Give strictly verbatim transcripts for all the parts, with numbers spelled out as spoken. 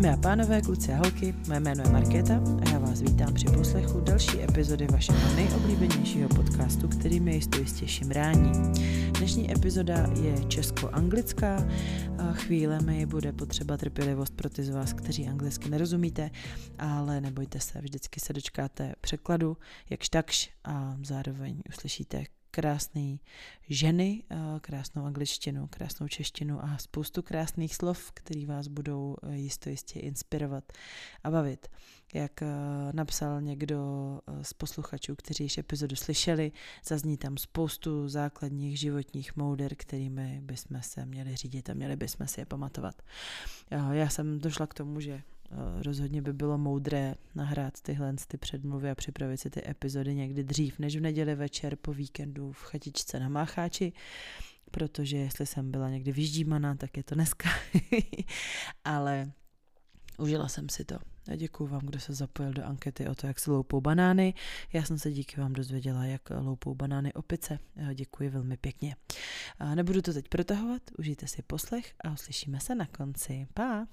Dámy a pánové, kluci a holky, mé jméno je Markéta a já vás vítám při poslechu další epizody vašeho nejoblíbenějšího podcastu, kterým je jisto jistě šimrání. Dnešní epizoda je česko-anglická, chvílemi bude potřeba trpělivost pro ty z vás, kteří anglicky nerozumíte, ale nebojte se, vždycky se dočkáte překladu, jakž takž, a zároveň uslyšíte krásné ženy, krásnou angličtinu, krásnou češtinu a spoustu krásných slov, které vás budou jisto jistě inspirovat a bavit. Jak napsal někdo z posluchačů, kteří již epizodu slyšeli, zazní tam spoustu základních životních mouder, kterými bychom se měli řídit a měli bychom si je pamatovat. Já jsem došla k tomu, že rozhodně by bylo moudré nahrát tyhle ty předmluvy a připravit si ty epizody někdy dřív, než v neděli večer po víkendu v chatičce na Mácháči, protože jestli jsem byla někdy vyždímaná, tak je to dneska. Ale užila jsem si to. A děkuju vám, kdo se zapojil do ankety o to, jak se loupou banány. Já jsem se díky vám dozvěděla, jak loupou banány opice. Děkuji velmi pěkně. A nebudu to teď protahovat, užijte si poslech a uslyšíme se na konci. Pa!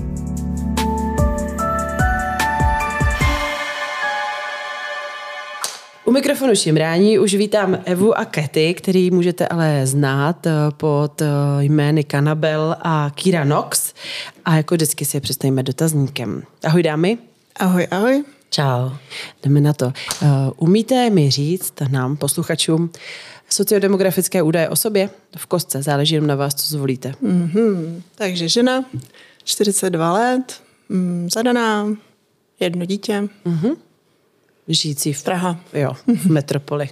U mikrofonu šimrání už vítám Evu a Katy, který můžete ale znát pod jmény Kanabel a Kira Knox. A jako vždycky si je představíme dotazníkem. Ahoj dámy. Ahoj, ahoj. Čau. Jdeme na to. Umíte mi říct nám, posluchačům, sociodemografické údaje o sobě? V kostce, záleží jenom na vás, co zvolíte. Mm-hmm. Takže žena, čtyřicet dva let, mm, zadaná, jedno dítě. Mm-hmm. Žijící v Praha. Jo, v metropoli.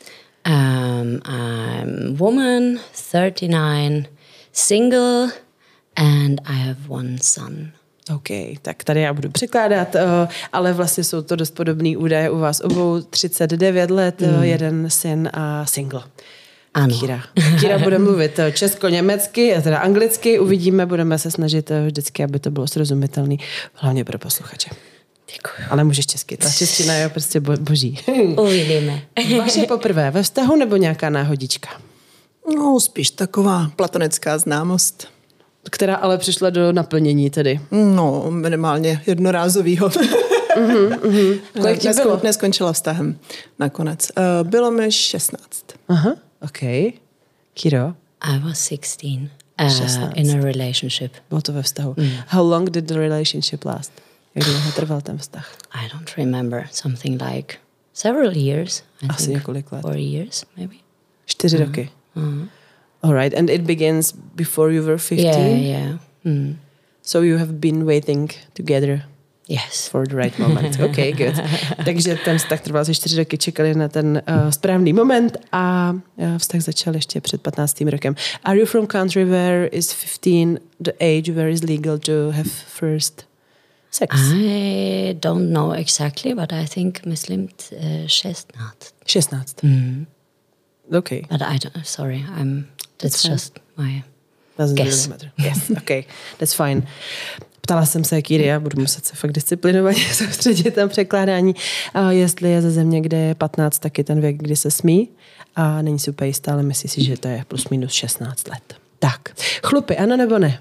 Um, I'm woman, thirty-nine, single, and I have one son. OK, tak tady já budu překládat, ale vlastně jsou to dost podobný údaje u vás obou, třicet devět let, mm. jeden syn a single. Ano. Kira. Kira bude mluvit česko-německy, teda anglicky, uvidíme, budeme se snažit vždycky, aby to bylo srozumitelné, hlavně pro posluchače. Děkuju. Ale můžeš česky, ta čeština je prostě bo- boží. Uvidíme. Vaše poprvé ve vztahu nebo nějaká náhodička? No, spíš taková platonická známost. Která ale přišla do naplnění tedy. No, minimálně jednorázovýho. Mm-hmm, mm-hmm. Kolik ti bylo? Neskončila vztahem nakonec. Uh, bylo mi šestnáct. Aha, OK. Kiro? I was sixteen uh, in a relationship. Bylo to ve vztahu. Mm. How long did the relationship last? Jak dlouho trval ten vztah? I don't remember. Something like several years. I Asi think. několik let. Four years, maybe. Čtyři uh-huh. roky. Uh-huh. All right. And it begins before you were fifteen? Yeah, yeah. Mm. So you have been waiting together? Yes. For the right moment. OK, good. Takže ten vztah trval asi čtyři roky, čekali na ten uh, správný moment a uh, vztah začal ještě před patnáctým rokem. Are you from country where is fifteen the age where is legal to have first sex? I don't know exactly, but I think Muslim uh, šestnáct. šestnáct. Mm. OK. But I don't, sorry, I'm, that's fine. just my Doesn't guess. really matter. Yes, OK, that's fine. Ptala jsem se Kýry, já budu muset se fakt disciplinovaně soustředit na překládání, a jestli je ze země, kde je patnáct, tak je ten věk, kdy se smí a není si úplně jistá, ale myslí si, že to je plus minus šestnáct let. Tak, chlupy, ano nebo ne?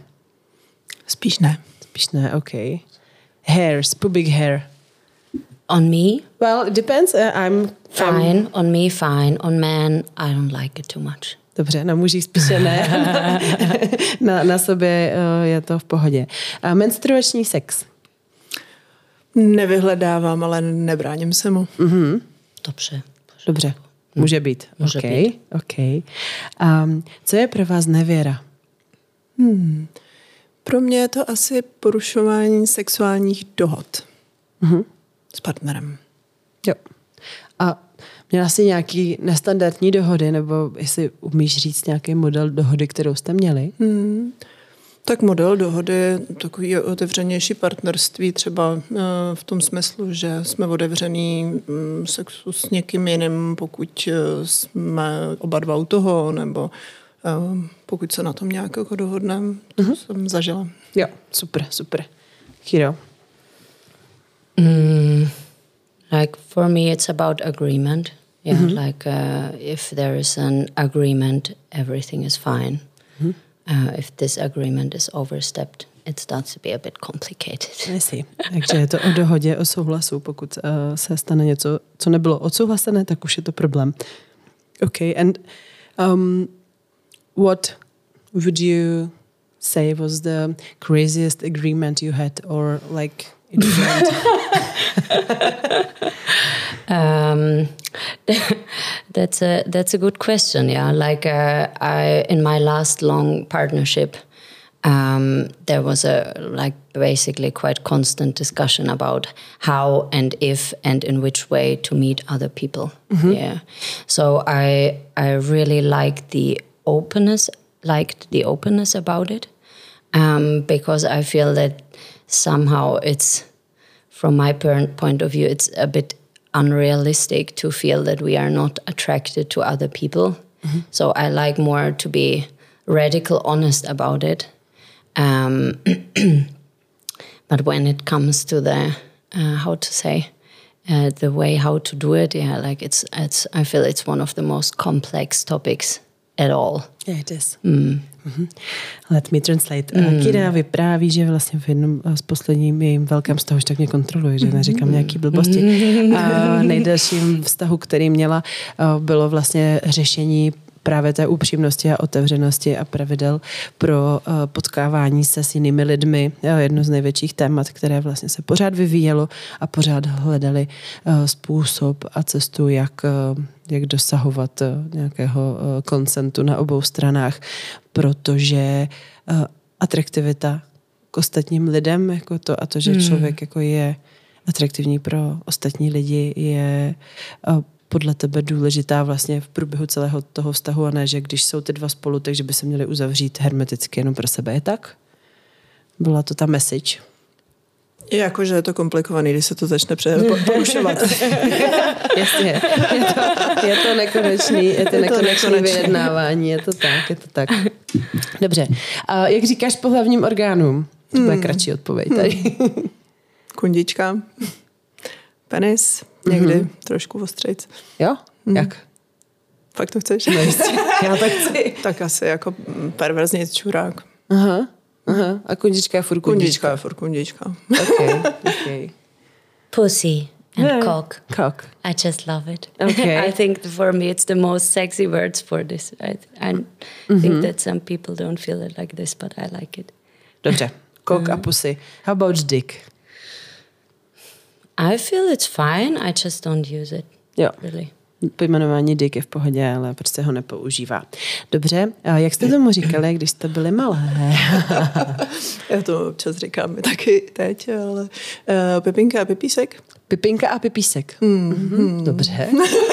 Spíš ne. Spíš ne, OK. Hairs, pubic hair. On me? Well, it depends. Uh, I'm Fine. I'm... On me, fine. On man, I don't like it too much. Dobře, na mužích spíše ne. na, na sobě uh, je to v pohodě. A menstruační sex? Nevyhledávám, ale nebráním se mu. Mhm. Dobře. Dobře, může být. Může okay. být. Okay. Um, co je pro vás nevěra? Hmm. Pro mě je to asi porušování sexuálních dohod Mhm. s partnerem. Jo. A měla jsi nějaký nestandardní dohody, nebo jestli umíš říct nějaký model dohody, kterou jste měli? Hmm. Tak model dohody, takový otevřenější partnerství, třeba v tom smyslu, že jsme otevřený sexu s někým jiným, pokud jsme oba dva u toho, nebo pokud se na tom nějak jako dohodneme, to mm-hmm. jsem zažila. Jo, super, super. Kiro? Mm, like for me, it's about agreement. Yeah, mm-hmm. like uh, if there is an agreement, everything is fine. Mm-hmm. Uh, if this agreement is overstepped, it starts to be a bit complicated. I see. Takže je to o dohodě, o souhlasu. Pokud uh, se stane něco, co nebylo odsouhlasené, tak už je to problém. Okay, and um, what would you say was the craziest agreement you had, or like it went? um, that's a that's a good question. Yeah, like uh, I in my last long partnership, um, there was a like basically quite constant discussion about how and if and in which way to meet other people. Mm-hmm. Yeah, so I I really liked the openness, liked the openness about it, um, because I feel that somehow it's, from my point of view, it's a bit unrealistic to feel that we are not attracted to other people. Mm-hmm. So I like more to be radical honest about it. Um, but when it comes to the, uh, how to say, uh, the way how to do it, yeah, like it's, it's, I feel it's one of the most complex topics at all. Yeah, it is. Mm. Mm-hmm. Let me translate. Mm. Kira vypráví, že vlastně v jednom z posledním jejím velkém vztahu, že tak mě kontroluje, že neříkám nějaký blbosti. A nejdelším vztahu, který měla, bylo vlastně řešení právě té upřímnosti a otevřenosti a pravidel pro uh, potkávání se s jinými lidmi. Jedno z největších témat, které vlastně se pořád vyvíjelo a pořád hledali uh, způsob a cestu, jak, uh, jak dosahovat uh, nějakého uh, konsentu na obou stranách, protože uh, atraktivita k ostatním lidem jako to, a to, že člověk jako je atraktivní pro ostatní lidi, je uh, podle tebe důležitá vlastně v průběhu celého toho vztahu, a ne, že když jsou ty dva spolu, takže by se měli uzavřít hermeticky jenom pro sebe. Je tak? Byla to ta message? Je jako, že je to komplikovaný, když se to začne porušovat. Jasně. Je to, je to nekonečný, je to, je to nekonečný vyjednávání. Je to tak, je to tak. Dobře. A jak říkáš pohlavním orgánům? To bude hmm. kratší odpověď tady. Hmm. Kundička. Penis. Někdy mm-hmm. trošku ostřejc. Jo? Mm. Jak? Fakt to chceš? No jistě. Já tak chci. Tak asi jako perverzní čurák. Aha, aha. A kundička je furt kundička. Kundička je furt kundička. Okay, okay. Pussy and yeah. cock. Cock. I just love it. Okay. I think for me it's the most sexy words for this. I, I mm-hmm. think that some people don't feel it like this, but I like it. Dobře. Cock mm-hmm. a pussy. How about dick? I feel it's fine, I just don't use it. Jo. Really. Pojmenování dick je v pohodě, ale prostě ho nepoužívá. Dobře, a jak jste tomu říkali, když jste byli malé? Já to občas říkám taky teď, ale uh, Pepinka a Pepísek. Pepinka a Pepísek. Mm. Mm-hmm. Dobře.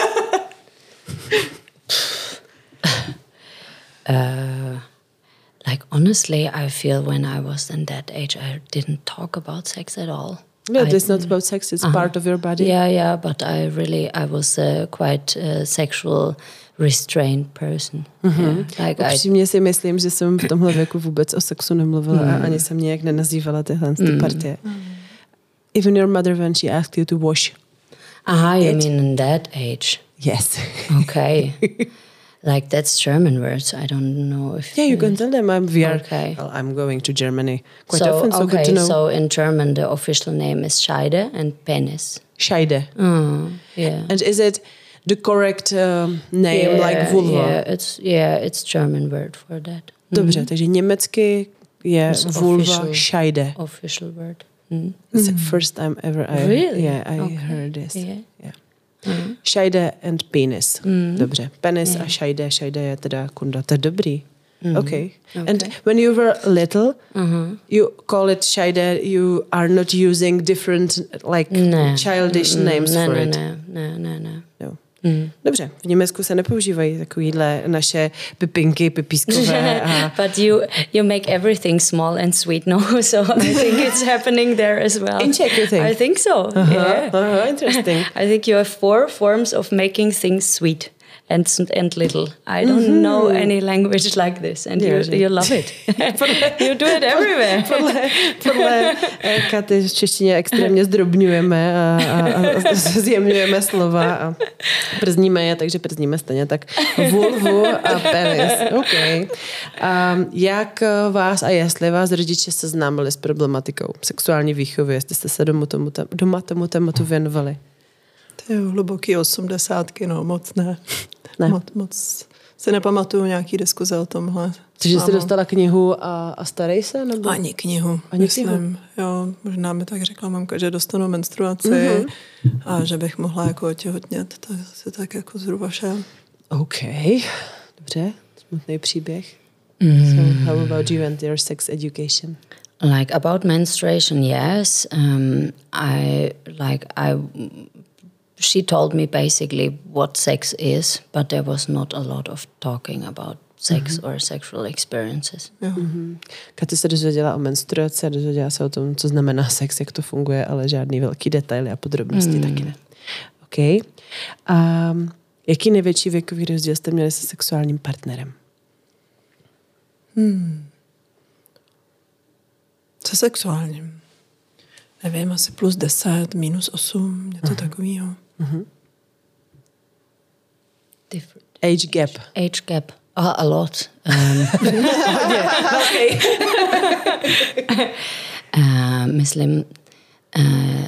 uh, like honestly, I feel when I was in that age, I didn't talk about sex at all. Yeah, it's not about sex, it's uh-huh. part of your body. Yeah, yeah, but I really, I was a quite uh, sexual restrained person. Mm-hmm. Yeah, like Upřímně I... si myslím, že jsem v tomhle věku vůbec o sexu nemluvila mm. a ani jsem nějak nenazývala tyhle ty mm. partie. Mm. Even your mother when she asked you to wash. Aha, you mean in that age? Yes. Okay. Like that's German words. I don't know if yeah, you can tell them. I'm we are. Okay. Well, I'm going to Germany quite so, often, so okay, good to know. So in German, the official name is Scheide and Penis. Scheide. Mm, yeah. And is it the correct um, name, yeah, like vulva? Yeah, it's yeah, it's German word for that. Dobře, mm. takže německy je it's vulva official, Scheide. Official word. Mm. It's the first time ever I really? Yeah, I okay. heard this. Yeah. yeah. Mm. Scheide and penis. Mm. Dobře. Penis yeah. a scheide. Scheide je teda kunda. To je dobrý. Mm. Okay. okay. And when you were little, mm-hmm. you call it scheide, you are not using different like no. childish mm, names no, for no, it. No, no, no, no. No. Mm. Dobře, v Německu se nepoužívají takovýhle naše pipinky, pipískové. A... But you you make everything small and sweet, no? So I think it's happening there as well. In Czech, you think? I think so, uh-huh. yeah. Uh-huh. Interesting. I think you have four forms of making things sweet. and and little. I don't mm-hmm. know any language like this, and you, you love it. You do it everywhere. Podle, podle Katy v češtině extrémně zdrobňujeme a, a, a zjemňujeme slova a przníme je, takže przníme stejně tak vulvu a penis. OK. A jak vás a jestli vás rodiče seznámili s problematikou sexuální výchovy, jestli jste se doma tomu, doma tomu tématu věnovali? To je hluboký osmdesátky, no, moc ne. ne. Moc, moc si nepamatuju nějaký diskuze o tomhle. Takže jsi dostala knihu a, a starej se? Nebo? Ani knihu. Ani myslím. knihu? Jo, možná mi tak řekla mamka, že dostanu menstruaci mm-hmm. a že bych mohla jako otěhotnět. To je asi tak jako zhruba vše. OK. Dobře. Smutný příběh. Mm. So how about you and your sex education? Like about menstruation, yes. Um, I like I. She told me basically what sex is, but there was not a lot of talking about sex mm-hmm. or sexual experiences. Mm-hmm. Katy se dozvěděla o menstruaci a dozvěděla se o tom, co znamená sex, jak to funguje, ale žádný velký detaily a podrobnosti mm. taky ne. OK. A jaký největší věkový rozdíl jste měli se sexuálním partnerem? Hmm. Se sexuálním? Nevím, asi plus deset, minus osm, něco uh-huh. takového. Uh-huh. Different. Age gap. Age gap. Oh, a lot. Um, okay. uh, myslím uh,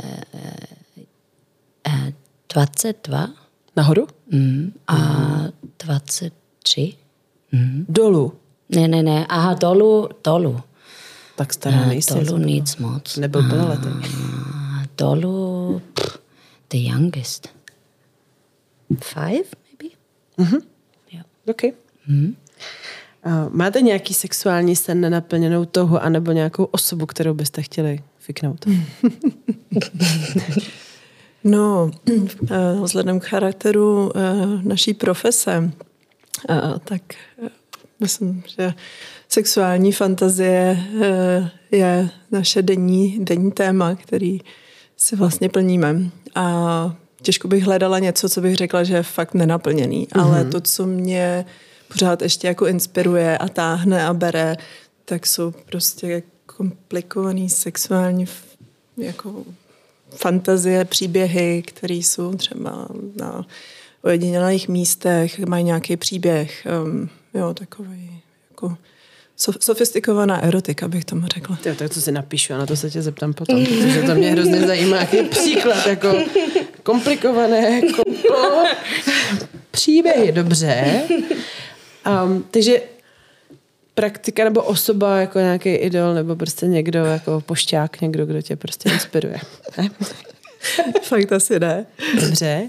uh, dvacet dva. Nahoru? Mm, a dvacet tři. Mm. Dolů? Ne, ne, ne. Aha, dolů, dolů. Tak stará nejsi. Dolů nic moc. Nebyl plnoletý. Dolů, pff, the youngest. Five, maybe? Mhm. Yeah. OK. Mm. Uh, máte nějaký sexuální sen nenaplněnou touhu anebo nějakou osobu, kterou byste chtěli fiknout? No, vzhledem k charakteru naší profese, tak myslím, že sexuální fantazie je naše denní, denní téma, který si vlastně plníme. A těžko bych hledala něco, co bych řekla, že je fakt nenaplněný. Mm-hmm. Ale to, co mě pořád ještě jako inspiruje a táhne a bere, tak jsou prostě komplikovaný sexuální jako fantazie, příběhy, které jsou třeba na ojedinělých místech, mají nějaký příběh, um, jo, takový jako sofistikovaná erotika, bych tomu řekla. Jo, tak to si napíšu a na to se tě zeptám potom, protože to mě hrozně zajímá, jaký příklad, jako komplikované komplo, příběhy, dobře. Um, takže praktika nebo osoba jako nějaký idol nebo prostě někdo jako pošťák, někdo, kdo tě prostě inspiruje. Ne? Fakt asi ne. Dobře.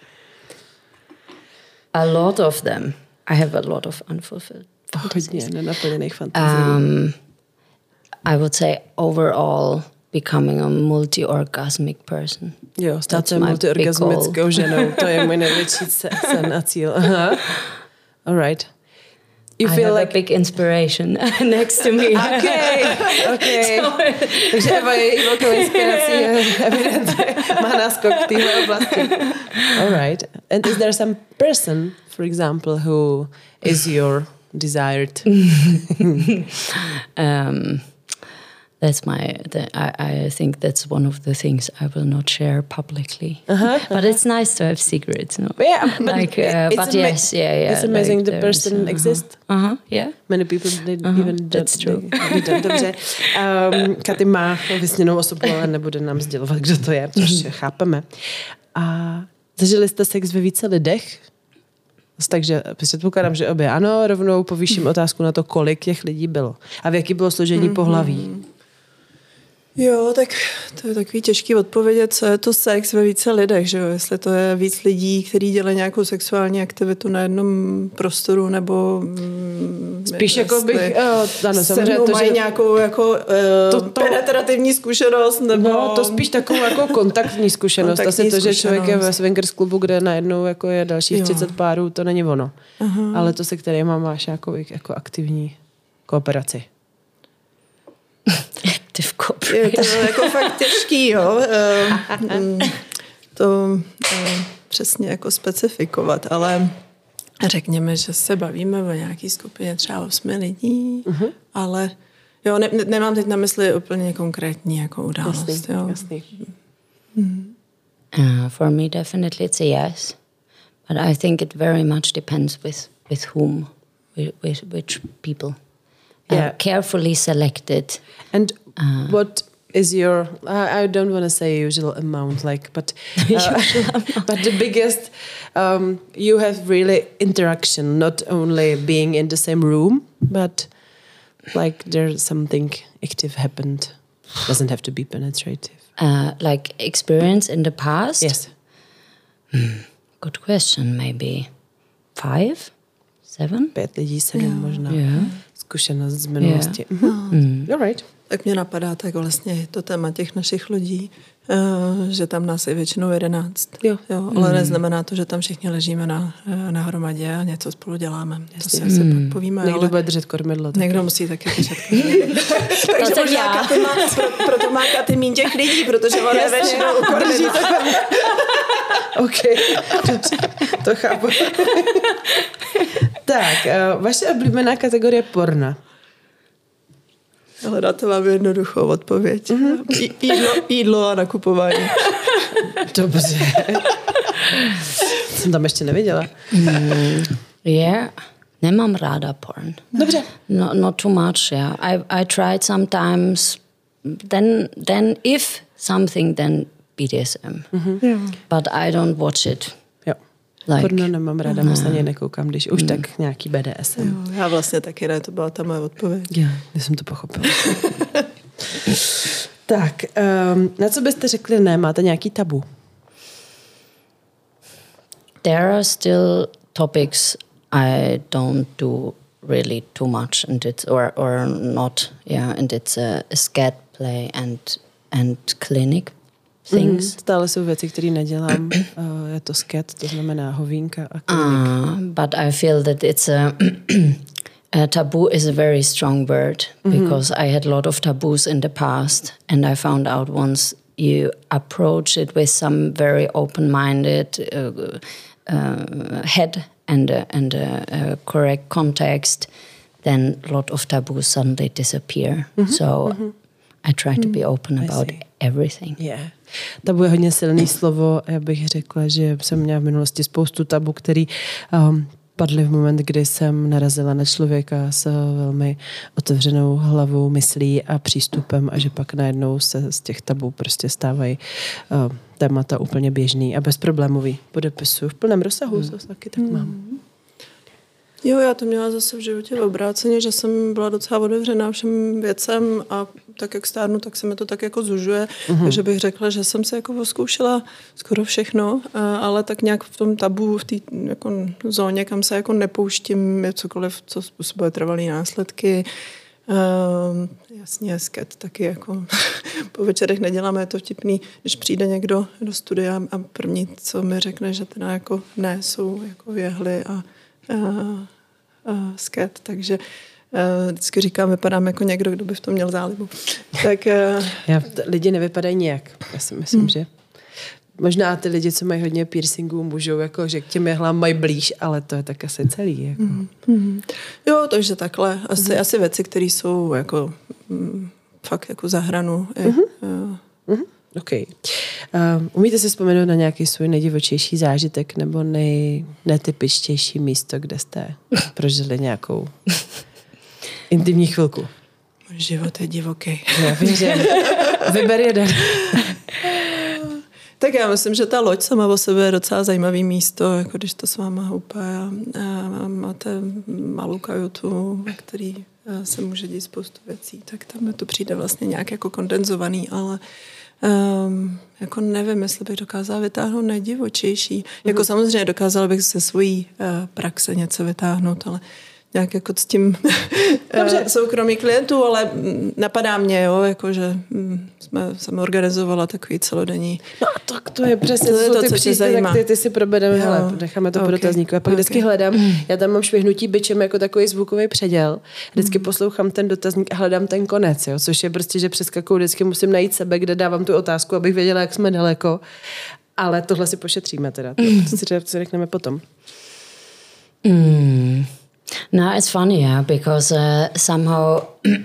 A lot of them. I have a lot of unfulfilled fantasies. Hodně nenaplněných fantazí. Um, I would say overall becoming a multi-orgasmic person. Jo, stát se multiorgasmickou ženou. To je můj největší sen a cíl. Aha. All right. You I feel have like a big inspiration next to me. Okay, okay. Takže Eva je i velkou inspirací, evidentně má náskok v téhle oblasti. All right. And is there some person, for example, who is your desired? um, that's my. The, I, I think that's one of the things I will not share publicly. Uh-huh, but uh-huh. It's nice to have secrets, no? Yeah, but, like, uh, but ama- yes, yeah, yeah. It's amazing like the person uh-huh. exists. Uh huh. Yeah. Many people did uh-huh. even. That's true. Dobře. Um, Katy má vysněnou osobu, ale nebude nám sdělovat, kdo to je, což chápeme. A zažili jste sex ve více lidech? Takže předpokládám, že obě ano, rovnou povýším otázku na to, kolik těch lidí bylo. A v jaký bylo složení mm-hmm. pohlaví? Jo, tak to je takový těžký odpovědět, co je to sex ve více lidech, že jo? Jestli to je víc lidí, kteří dělají nějakou sexuální aktivitu na jednom prostoru, nebo spíš jako bych, jo, ano, samozřejmě to, mají že nějakou jako uh, to, to, penetrativní zkušenost, nebo no, to spíš takovou jako kontaktní zkušenost. Kontaktní Asi to, že člověk je ve swingers klubu, kde najednou jako je dalších jo. třicet párů, to není ono. Aha. Ale to, se kterým máš jako, jako aktivní kooperaci. Je to jako fakt těžký, jo. To přesně jako specifikovat, ale řekněme, že se bavíme o nějaký skupině třeba osmi lidí, uh-huh. ale jo, ne, ne, nemám teď na mysli úplně konkrétní jako událost. Jasný, jo. jasný. Mm. Uh, for me, definitely it's a yes. But I think it very much depends with, with whom, with, with which people. Yeah. Uh, carefully selected. And uh, what is your, I, I don't want to say usual amount, like, but uh, but the biggest, um, you have really interaction, not only being in the same room, but like there's something active happened. Doesn't have to be penetrative. Uh, like experience in the past? Yes. Hmm. Good question. Maybe five, seven? Pět lidí, sedm yeah. možná. Yeah. Zkušenost z minulosti. Yeah. Mm-hmm. Mm. You're right. Tak mě napadá tak vlastně to téma těch našich lidí, uh, že tam nás je většinou jedenáct. Jo. Jo, ale mm. neznamená to, že tam všichni ležíme na, na hromadě a něco spolu děláme. To si asi mm. povíme. Někdo ale bude držet kormidlo. Taky. Někdo musí taky držet kormidlo. Takže to možná Katy má, pro, proto má Katy míň těch lidí, protože ona je většinou u kormidla. OK, to chápu. Tak, uh, vaše oblíbená kategorie porna. Ale na to mám jednoduchou odpověď. Mm-hmm. Jídlo, jídlo a nakupování. Dobře. Jsem tam ještě neviděla. Mm, yeah. Nemám ráda porn. Dobře. No, not too much, yeah. I, I tried sometimes, then, then if something, then B D S M. Mm-hmm. Yeah. But I don't watch it. Jo. Like, porno nemám ráda, moc na něj nekoukám, když už mm. tak nějaký B D S M. Jo, já vlastně taky ne, to byla ta moje odpověď. Já, já jsem to pochopila. Tak, um, na co byste řekli ne? Máte nějaký tabu? There are still topics I don't do really too much, and it's or or not, yeah, and it's a, a scat play and and clinic things. Mm, stále jsou věci, které nedělám. Uh, je to scat, to znamená hovínka a klinik. Uh, but I feel that it's a, a taboo is a very strong word mm-hmm. because I had a lot of taboos in the past, and I found out once you approach it with some very open-minded uh, uh, head and a, and a, a correct context, then a lot of taboos suddenly disappear. Mm-hmm. So mm-hmm. I try to be open about everything. Yeah. Tabu je hodně silný slovo. Já bych řekla, že jsem měla v minulosti spoustu tabu, který um, padly v moment, kdy jsem narazila na člověka s velmi otevřenou hlavou, myslí a přístupem a že pak najednou se z těch tabu prostě stávají uh, témata úplně běžný a bezproblémový. Podepisuju v plném rozsahu, mm. to taky tak mám. Mm. Jo, já to měla zase v životě obráceně, že jsem byla docela otevřená všem věcem a tak, jak stárnu, tak se mi to tak jako zužuje, mm-hmm. takže bych řekla, že jsem se jako zkoušela skoro všechno, ale tak nějak v tom tabu, v té jako zóně, kam se jako nepouštím, je cokoliv, co způsobuje trvalý následky. Um, jasně, sket taky jako po večerech neděláme, je to vtipný, když přijde někdo do studia a první, co mi řekne, že teda jako ne, jsou jako jehly a Uh, uh, sket, takže uh, vždycky říkám, vypadám jako někdo, kdo by v tom měl zálibu. Tak, uh, Já, lidi nevypadají nijak. Já si myslím, hmm. že možná ty lidi, co mají hodně piercingů, můžou jako, že k těm jehlám mají blíž, ale to je tak asi celý. Jako. Hmm. Hmm. Jo, takže takhle. Asi, hmm. asi věci, které jsou jako mm, fakt jako za hranu. Hmm. Uh, hmm. OK. Um, umíte si vzpomenout na nějaký svůj nejdivočejší zážitek nebo nej, netypičtější místo, kde jste prožili nějakou intimní chvilku? Můj život je divoký. Já vím, že vyber jeden. Tak já myslím, že ta loď sama o sebe je docela zajímavý místo, jako když to s váma houpe a, a máte malou kajutu, ve který se může dít spoustu věcí, tak tam mi to přijde vlastně nějak jako kondenzovaný, ale Um, jako nevím, jestli bych dokázala vytáhnout nejdivočejší. Mm-hmm. Jako samozřejmě dokázala bych ze svojí uh, praxe něco vytáhnout, ale nějak jako s tím soukromí klientů, ale napadá mě, jo, jako, že jsme, jsem organizovala takový celodenní. No a tak to je přesně, to, je to, ty příspěvky, tak ty, ty si probedeme, hele, necháme to okay. po dotazníku. A pak okay. vždycky hledám, já tam mám švihnutí bičem jako takový zvukový předěl, vždycky mm. poslouchám ten dotazník a hledám ten konec, jo, což je prostě, že přeskakuju, vždycky musím najít sebe, kde dávám tu otázku, abych věděla, jak jsme daleko. Ale tohle si pošetříme teda, to si řekneme potom. Mm. No, it's funny, yeah, because uh, somehow,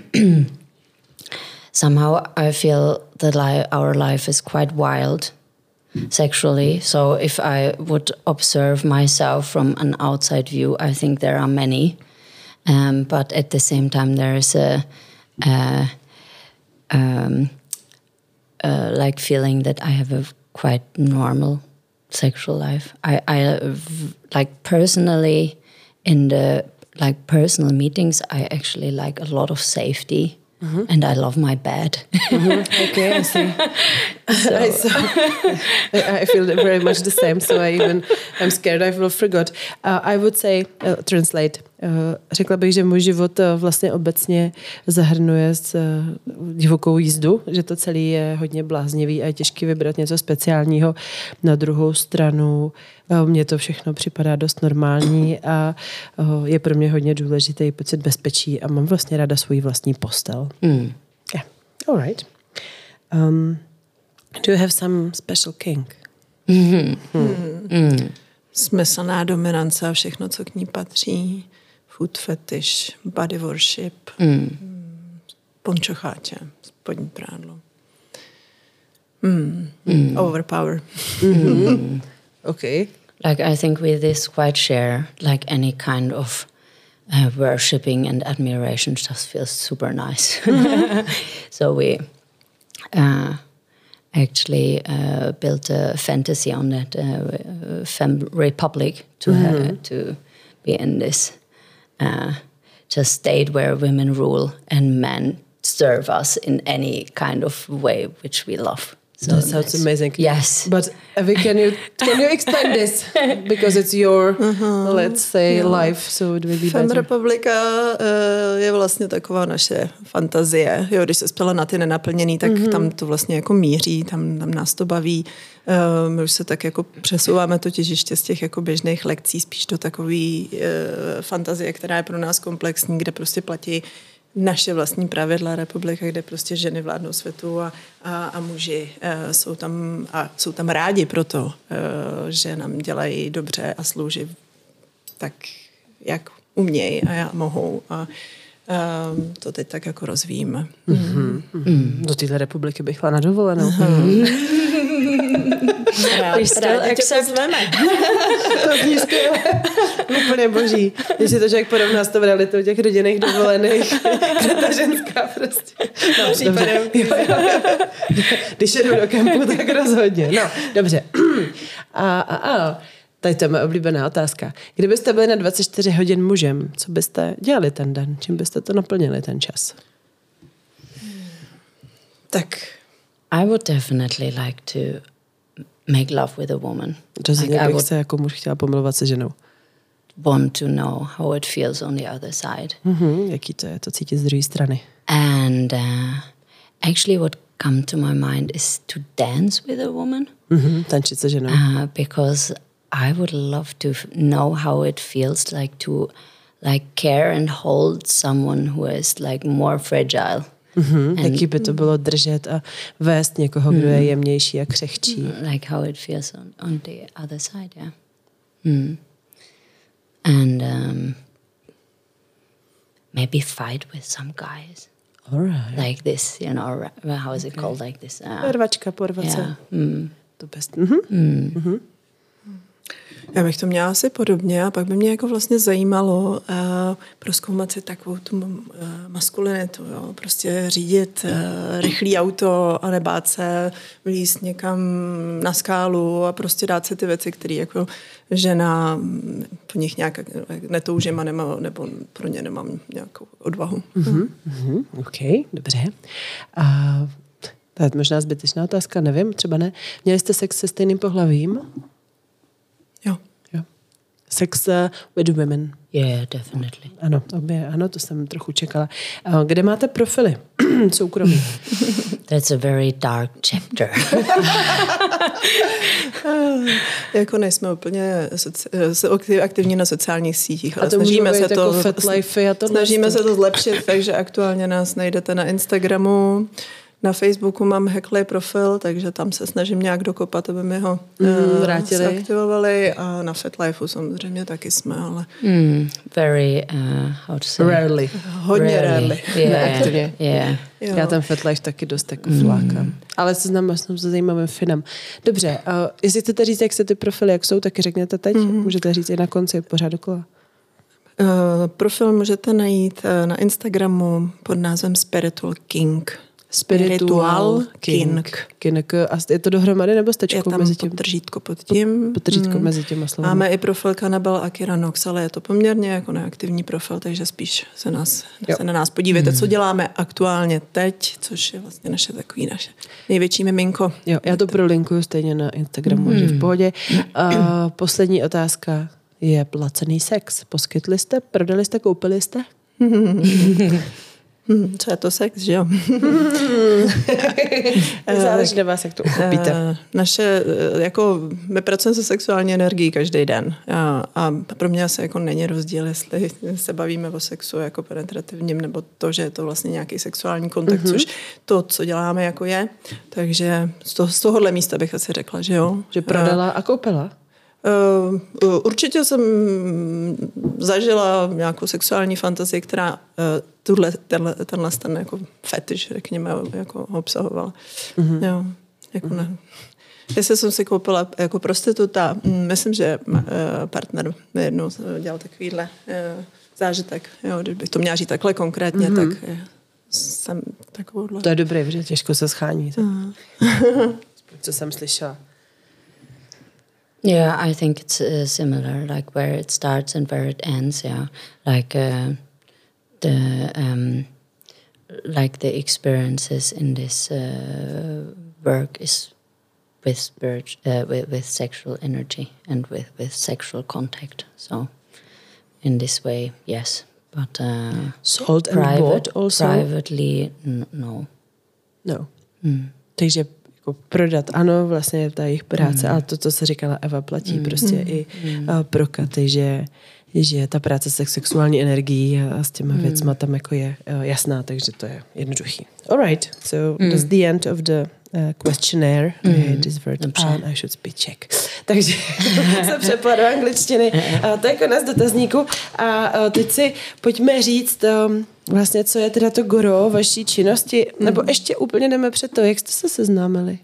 somehow I feel that li- our life is quite wild sexually. So if I would observe myself from an outside view, I think there are many. Um, but at the same time, there is a, a um, uh, like feeling that I have a quite normal sexual life. I, I like personally in the like personal meetings, I actually like a lot of safety. Mm-hmm. And I love my bed. Mm-hmm. Okay, I see. So. I, so, I feel very much the same. So I even I'm scared I will forgot. Uh, I would say uh, translate. Uh, řekla bych, že můj život uh, vlastně obecně zahrnuje s uh, divokou jízdu, že to celé je hodně bláznivý a je těžké vybrat něco speciálního. Na druhou stranu uh, mně to všechno připadá dost normální a uh, je pro mě hodně důležitý pocit bezpečí a mám vlastně ráda svůj vlastní postel. Mm. Yeah, all right. Um, do you have some special kink? Mm-hmm. Hmm. Mm. Smyslná dominance a všechno, co k ní patří. Food fetish, body worship, Mm. pončocháče, spodní prádlo. Mm. Mm. Overpower. Mm-hmm. Okay. Like I think we this quite share like any kind of uh, worshipping and admiration just feels super nice. So we uh, actually uh, built a fantasy on that uh, Femme Republic to mm-hmm. have, to be in this uh, just state where women rule and men serve us in any kind of way which we love. So that sounds nice. amazing. Yes. But Evy, can you can you explain this? Because it's your, uh-huh. let's say, yeah. life, so it will be Femme better. Republika uh, je vlastně taková naše fantazie. Jo, když se spěla na ty nenaplněný, tak mm-hmm. tam to vlastně jako míří, tam, tam nás to baví. Uh, my už se tak jako přesouváme totiž ještě z těch jako běžných lekcí spíš do takový uh, fantazie, která je pro nás komplexní, kde prostě platí naše vlastní pravidla republika, kde prostě ženy vládnou světu a, a, a muži uh, jsou tam a jsou tam rádi proto, uh, že nám dělají dobře a slouží tak, jak umějí a já mohou a um, to teď tak jako rozvíjíme. Mm-hmm. Mm-hmm. Do téhle republiky bych šla na dovolenou. Mm-hmm. Rád, rád tě pozveme. To zní skvěle. Úplně boží. Když si to člověk porovná s tou realitou těch rodinných dovolených, kde ta ženská prostě. No, případem. Když jedu do kempu, tak rozhodně. No, dobře. A, a, a. Tady to je moje oblíbená otázka. Kdybyste byli na dvacet čtyři hodin mužem, co byste dělali ten den? Čím byste to naplnili ten čas? Tak I would definitely like to make love with a woman. Rozhodně like bych would se jako muž chtěla pomilovat se ženou. want to know how it feels on the other side. Mm-hmm, jaký to je, to cítit z druhé strany. And uh, actually what come to my mind is to dance with a woman. Mm-hmm, tančit se ženou. Uh, because I would love to f- know how it feels like to like care and hold someone who is like more fragile. Mm-hmm. Jaký by to bylo držet a vést někoho, kdo je jemnější a křehčí. Like how it feels on, on the other side, yeah. Mm. And um, maybe fight with some guys. All right. Like this, you know, ra- how is it called, like this? Uh, Rvačka, porvat se. yeah. Mm. To best. Mm-hmm. Mm. Mm-hmm. já bych to měla asi podobně a pak by mě jako vlastně zajímalo uh, prozkoumat si takovou tu uh, maskulinitu, jo? Prostě řídit uh, rychlý auto a nebát se vlízt někam na skálu a prostě dát si ty věci, které jako žena po nich nějak netoužím a nemá, nebo pro ně nemám nějakou odvahu. Mm-hmm. Mm-hmm. OK, dobře. A to je možná zbytečná otázka, nevím, třeba ne. Měli jste sex se stejným pohlavím? Jo. Jo. Sex uh, with women. Yeah, definitely. Ano, obě, ano, to jsem trochu čekala. Uh, kde máte profily? Soukromí. That's a very dark chapter. Jako nejsme úplně soci- aktivní na sociálních sítích, ale a to snažíme se jako to fat life a to snažíme se to zlepšit, takže aktuálně nás najdete na Instagramu, Na Facebooku mám hacklý profil, takže tam se snažím nějak dokopat, aby mi ho mm, uh, vrátili. zaktivovali a na FetLifeu samozřejmě taky jsme, ale... Mm, very, uh, how to say? Rarely. Hodně rarely. Yeah, yeah. Jo. Já ten FetLife taky dost jako flákám. Mm. Ale se znám s zajímavým finem. Dobře, uh, jestli chcete říct, jak se ty profily, jak jsou, taky řekněte teď. Mm. Můžete říct i na konci, pořád dokola. Uh, profil můžete najít uh, na Instagramu pod názvem Spiritual King. Spiritual King. King. A je to dohromady nebo s tečkou je tam mezi tím? podtržítko pod tím. Podtržítko hmm. mezi těma slovami. Máme i profil Kanabel Akira Nox, ale je to poměrně jako neaktivní profil, takže spíš se, nás, se na nás podívejte, hmm. co děláme aktuálně teď, což je vlastně naše takový naše největší miminko. Jo, já to prolinkuju stejně na Instagramu, hmm. že v pohodě. A poslední otázka je placený sex. Poskytli jste, prodali jste, koupili jste? Hmm, co je to sex, že jo? Záleží na vás, jak to uchopíte. Naše, jako, my pracujeme se sexuální energií každý den a, a pro mě asi jako není rozdíl, jestli se bavíme o sexu jako penetrativním, nebo to, že je to vlastně nějaký sexuální kontakt, mm-hmm. což to, co děláme, jako je. Takže z, toho, z tohohle místa bych asi řekla, že jo. Že prodala a koupila? Uh, určitě jsem zažila nějakou sexuální fantazii, která uh, tuhle, tenhle, tenhle ten jako fetiš, řekněme, jako obsahovala. Mm-hmm. Jo, jako mm-hmm. ne. Jestli jsem si koupila jako prostituta, myslím, že uh, partner mi jednou dělal takovýhle uh, zážitek. Jo, když bych to měla říct takhle konkrétně, mm-hmm. tak uh, jsem takovouhle. To je dobré, že těžko se schání. Uh. Co jsem slyšela. Yeah, I think it's uh, similar, like where it starts and where it ends. Yeah, like uh, the um, like the experiences in this uh, work is with spirit, uh, with with sexual energy and with with sexual contact. So in this way, yes, but uh, sold and private, bought also privately, n- no, no. Mm. Takže jako prodat, ano, vlastně ta jejich práce, mm. ale to, co se říkala Eva, platí mm. prostě mm. i mm. pro Katy, že, že ta práce se sexuální energií a s těma mm. věcma tam jako je jasná, takže to je jednoduchý. Alright, so mm. that's the end of the uh, questionnaire. Mm. This word and I should speak Czech. Takže se přepla do angličtiny. A to je konec dotazníku. A teď si pojďme říct um, vlastně, co je teda to gro vaší činnosti, mm. nebo ještě úplně jdeme před to, jak jste se seznámili?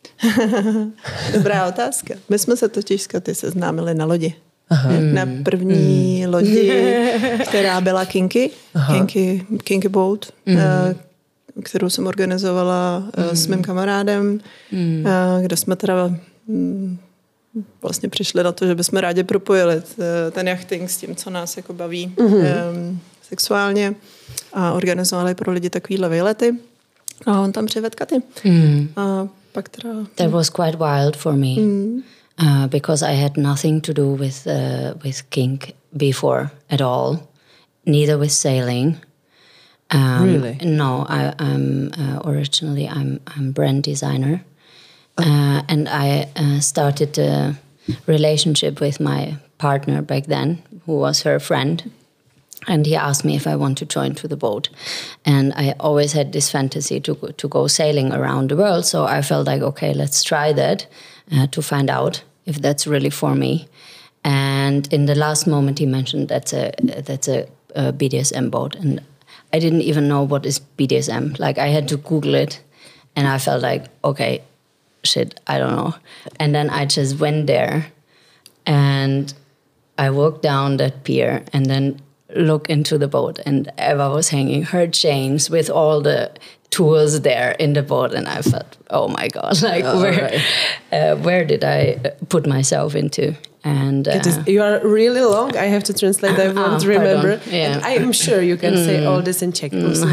Dobrá otázka. My jsme se totiž s Katy seznámili na lodi. Aha. Na první mm. lodi, která byla Kinky, Kinky, Kinky Boat, mm. kterou jsem organizovala mm. s mým kamarádem, mm. kde jsme teda vlastně přišli na to, že bychom rádi propojili ten jachting s tím, co nás jako baví mm. um, sexuálně a organizovali pro lidi takovýhle výlety. A on tam přivedl Katy. Mm. A pak teda... That was quite wild for me. Mm. Uh, because I had nothing to do with uh, with kink before at all, neither with sailing. Um, really? No, I, I'm uh, originally I'm I'm brand designer, uh, and I uh, started a relationship with my partner back then, who was her friend, and he asked me if I want to join to the boat, and I always had this fantasy to go, to go sailing around the world. So I felt like, okay, let's try that uh, to find out if that's really for me. And in the last moment, he mentioned that's a that's a, a B D S M boat, and I didn't even know what is B D S M. Like, I had to Google it, and I felt like, okay, shit, I don't know. And then I just went there, and I walked down that pier, and then looked into the boat, and Eva was hanging her chains with all the tools there in the boat, and I felt, oh my god, like oh, where, right. uh, where did I put myself into? And uh, it is, you are really long. I have to translate. I won't oh, remember. Yeah. I am sure you can mm. say all this in Czech. Mm.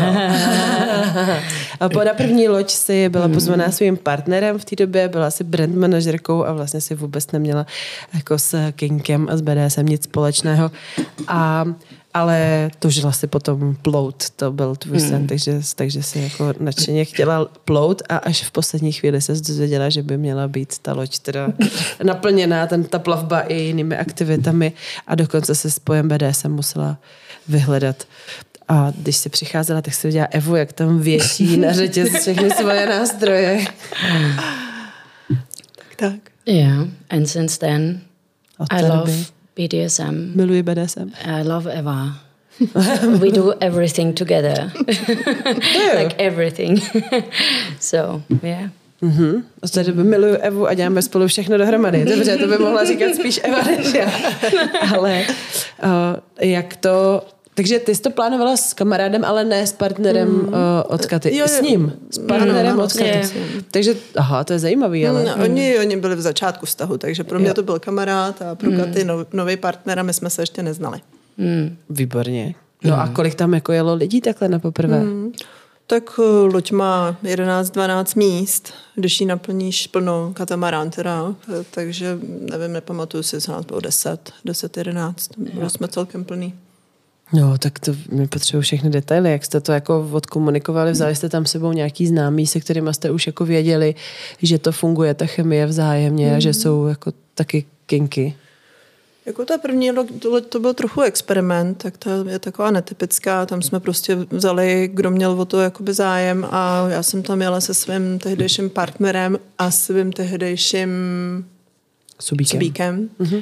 Na první loď si byla pozvaná svým partnerem v té době, byla si brand manažerkou a vlastně si vůbec neměla jako s kinkem a s bé dé es em nic společného. A ale toužila si potom plout, to byl tvůj sen, mm. takže, takže si jako nadšeně chtěla plout a až v poslední chvíli se dozvěděla, že by měla být ta loď teda naplněná, ten, ta plavba i jinými aktivitami a dokonce se s pojem bé dé es em musela vyhledat. A když se přicházela, tak se viděla Evu, jak tam věší na řetěz všechny svoje nástroje. Tak, tak. Yeah, and since then, Od I té love doby B D S M. miluji B D S M. I love Eva. We do everything together. Like everything. So, yeah. Uh-huh. Od té doby miluji Evu a děláme spolu všechno dohromady. Dobře, to by mohla říkat spíš Eva než já. Ale uh, jak to... Takže ty jsi to plánovala s kamarádem, ale ne s partnerem mm. uh, od Katy. Jo, jo. S ním. S partnerem mm, no, od Katy. Je. Takže, aha, to je zajímavý, ale... No, oni, oni byli v začátku vztahu, takže pro mě jo. to byl kamarád a pro mm. Katy nov, nový partner a my jsme se ještě neznali. Mm. Výborně. No mm. a kolik tam jako jelo lidí takhle na poprvé? Mm. Tak loď má jedenáct dvanáct míst, když ji naplníš plnou, katamarán teda, takže nevím, nepamatuju si, z nás bylo deset, deset, jedenáct, bylo jsme celkem plný. No, tak to mi potřebuji všechny detaily, jak jste to jako odkomunikovali, vzali jste tam sebou nějaký známý, se kterými jste už jako věděli, že to funguje, ta chemie vzájemně mm. a že jsou jako taky kinky. Jako ta první loď, to byl trochu experiment, tak ta je taková netypická, tam jsme prostě vzali, kdo měl o to jakoby zájem a já jsem tam jela se svým tehdejším partnerem a svým tehdejším subíkem. subíkem. Mm-hmm.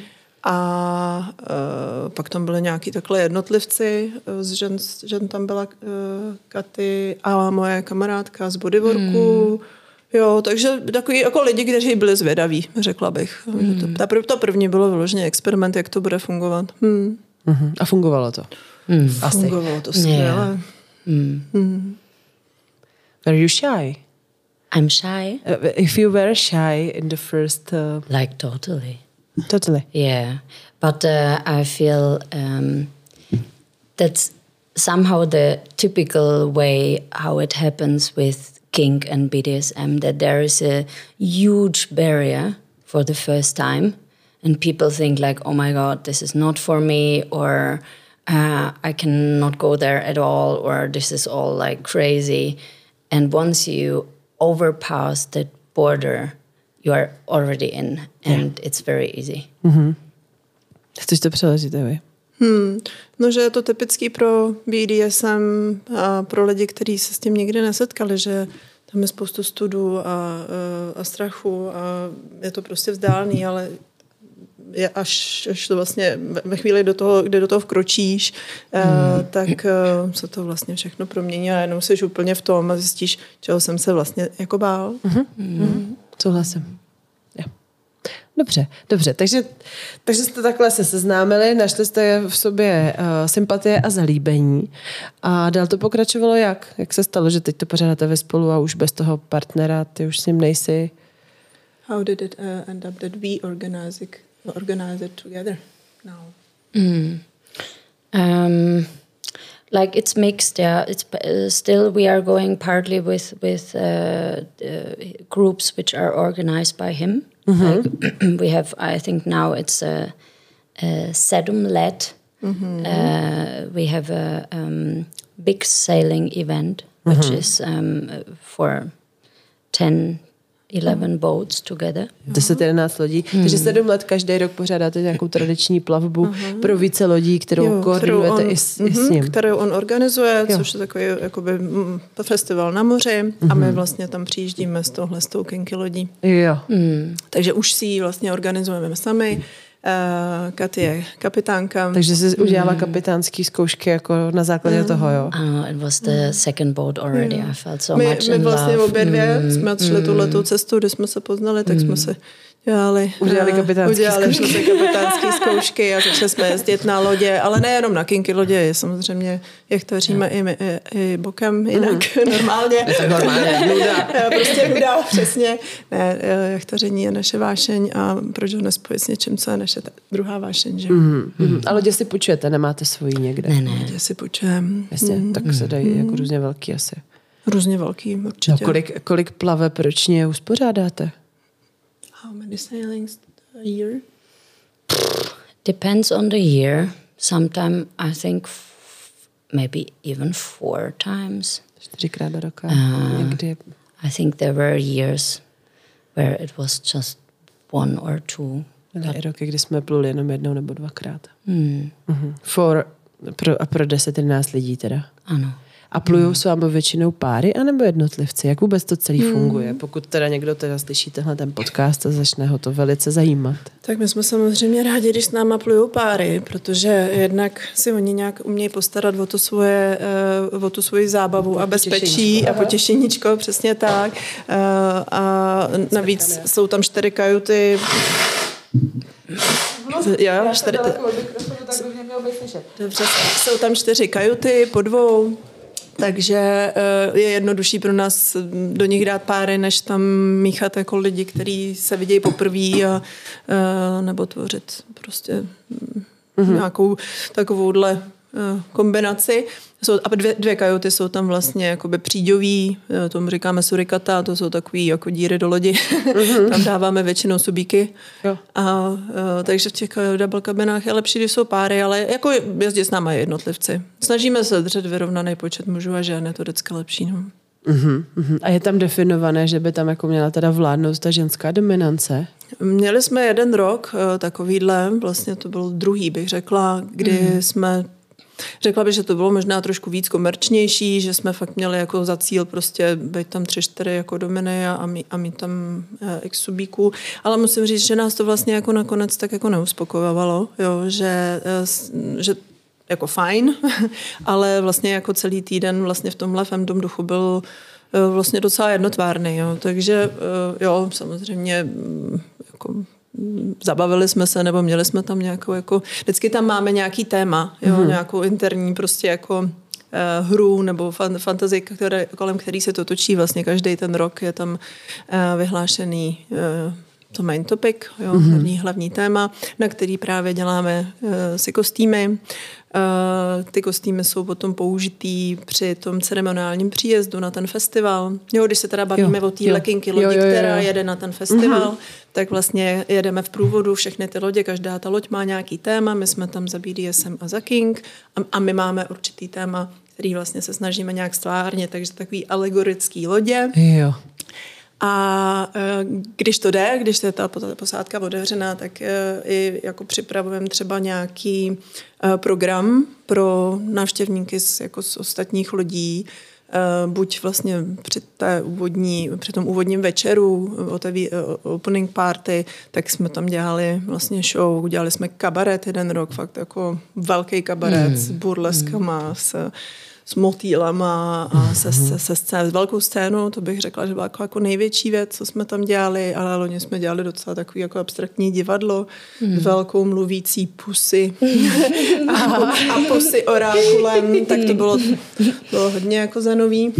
A uh, pak tam byly nějaký takhle jednotlivci, z žen, žen tam byla uh, Katy a moje kamarádka z bodyworku. Hmm. Jo, takže takový jako lidi, kteří byli zvědaví, řekla bych. Hmm. Že to, ta, prv, to první bylo vyloženě experiment, jak to bude fungovat. Hmm. Uh-huh. A fungovalo to? Hmm. Asi. Fungovalo to skvěle. Yeah. Hmm. Hmm. Were you shy? I'm shy. Uh, if you were shy in the first... Uh... Like totally. Totally. Yeah, but uh, I feel um, that's somehow the typical way how it happens with kink and B D S M, that there is a huge barrier for the first time and people think like, oh my God, this is not for me, or uh, I cannot go there at all, or this is all like crazy. And once you overpass that border, you are already in and yeah. It's very easy. Mm-hmm. Chceš to přeložit, Evi? Hmm. No, že je to typický pro B D S M a pro lidi, kteří se s tím nikdy nesetkali, že tam je spoustu studů a, a strachu a je to prostě vzdálený, ale je až, až to vlastně ve chvíli do toho, kdy do toho vkročíš, hmm. uh, tak uh, se to vlastně všechno promění a jenom jsi úplně v tom a zjistíš, čeho jsem se vlastně jako bál. Mm-hmm. Mm-hmm. Souhlasím. Ja. Dobře, dobře. Takže, takže jste takhle se seznámili, našli jste v sobě uh, sympatie a zalíbení a dál to pokračovalo jak? Jak se stalo, že teď to pořádáte ve spolu a už bez toho partnera, ty už s ním nejsi? How did it uh, end up that we organize it, organize it together now? Mm. Um, like it's mixed, yeah. It's uh, still we are going partly with with uh, uh, groups which are organized by him. Mm-hmm. Like we have, I think now it's a, a Sedum-led. Mm-hmm. Uh, we have a um, big sailing event, which mm-hmm. is um, for ten, eleven boats together. deset jedenáct lodí. Mm. Takže sedm let každý rok pořádáte nějakou tradiční plavbu uh-huh. pro více lodí, kterou jo, koordinujete kterou on, i, s, uh-huh, i s ním. Kterou on organizuje, jo. Což je takový jakoby, m, festival na moři uh-huh. a my vlastně tam přijíždíme s touhle s tou kinky lodí. Jo. Mm. Takže už si ji vlastně organizujeme sami. Uh, Katy je kapitánka. Takže jsi mm. udělala kapitánský zkoušky jako na základě mm. toho, jo? Uh, it was the mm. second boat already. Mm. I felt so my, much my in vlastně love. obě dvě mm. jsme odšli mm. tuhletou cestu, kde jsme se poznali, tak mm. jsme se dělali, udělali kapitánský udělali zkoušky. jsme kapitánský zkoušky a začali jsme jezdit na lodě, ale nejenom na kinky lodě, samozřejmě jachtaříme i, i, i bokem, jinak mm. normálně. Je to normálně, nuda. Prostě nuda, přesně. Ne, jachtaření je naše vášeň a proč ho nespojit s něčím, co je naše ta druhá vášeň, že? Mm. Mm. A lodě si půjčujete, nemáte svoji někde? Ne, ne. Lodě si půjčujeme. Jasně, mm. tak se dají mm. jako různě velký asi. Různě velký, určitě. No, kolik, kolik plaveb ročně uspořádáte? How many sailings a year? Depends on the year. Sometimes I think f- maybe even four times. Čtyřikrát do roka. Uh, Někdy. I think there were years where it was just one or two. Byly i roky, kdy jsme pluli jenom jednou nebo dvakrát. Mm. Mm-hmm. For Pro, a pro deset jedenáct lidí teda? Ano. A plujou hmm. s vámi většinou páry anebo jednotlivci? Jak vůbec to celý hmm. funguje? Pokud teda někdo teda slyší tenhle ten podcast a začne ho to velice zajímat. Tak my jsme samozřejmě rádi, když s náma plujou páry, protože jednak si oni nějak umějí postarat o, to svoje, o tu svoji zábavu a bezpečí a potěšeníčko, přesně tak. A navíc jsou tam čtyři kajuty. Jo, čtyři, dobře, jsou tam čtyři kajuty po dvou, takže je jednodušší pro nás do nich dát páry, než tam míchat jako lidi, kteří se vidějí poprvé a, nebo tvořit prostě mm-hmm. nějakou takovouhle kombinaci. Jsou, a dvě, dvě kajuty jsou tam vlastně jakoby příďový, tomu říkáme surikata, to jsou takový jako díry do lodi. Mm-hmm. Tam dáváme většinou subíky. Jo. A, a, takže v těch double kabinách je lepší, když jsou páry, ale jako jezdí s náma jednotlivci. Snažíme se držet vyrovnaný počet mužů a žen, je to vždycky lepší. No. Mm-hmm. A je tam definované, že by tam jako měla teda vládnout ta ženská dominance? Měli jsme jeden rok takovýhle, vlastně to byl druhý, bych řekla, kdy mm-hmm. jsme řekla bych, že to bylo možná trošku víc komerčnější, že jsme fakt měli jako za cíl prostě být tam tři, čtyři jako dominy a, mít, a mít tam eh, x subíků. Ale musím říct, že nás to vlastně jako nakonec tak jako neuspokojovalo, jo, že, eh, že jako fajn, ale vlastně jako celý týden vlastně v tomhle femdom duchu byl eh, vlastně docela jednotvárný, jo. Takže eh, jo, samozřejmě jako zabavili jsme se, nebo měli jsme tam nějakou, jako, vždycky tam máme nějaký téma, jo, mm-hmm. nějakou interní prostě jako uh, hru nebo fan, fantazii, které, kolem který se to točí vlastně každý ten rok, je tam uh, vyhlášený uh, to main topic, jo, mm-hmm. hlavní, hlavní téma, na který právě děláme uh, si kostýmy. Uh, ty kostýmy jsou potom použitý při tom ceremoniálním příjezdu na ten festival. Jo, když se teda bavíme jo, o té lekinky lodi, jo, jo, jo, jo. která jede na ten festival, mm-hmm. tak vlastně jedeme v průvodu všechny ty lodě, každá ta loď má nějaký téma, my jsme tam za B D S M a za King a, a my máme určitý téma, který vlastně se snažíme nějak stvárnit, takže takový alegorický lodě. Jo. A když to jde, když je ta posádka otevřená, tak i jako připravujeme třeba nějaký program pro návštěvníky z, jako z ostatních lodí, buď vlastně při, té úvodní, při tom úvodním večeru, oteví, opening party, tak jsme tam dělali vlastně show, dělali jsme kabaret jeden rok, fakt jako velký kabaret mm. s burleskama, mm. s s motýlama a se, se, se scén, s velkou scénou, to bych řekla, že byla jako, jako největší věc, co jsme tam dělali, ale loni jsme dělali docela takový jako abstraktní divadlo mm. s velkou mluvící pusy a, a pusy orákulem, tak to bylo, bylo hodně jako zenový.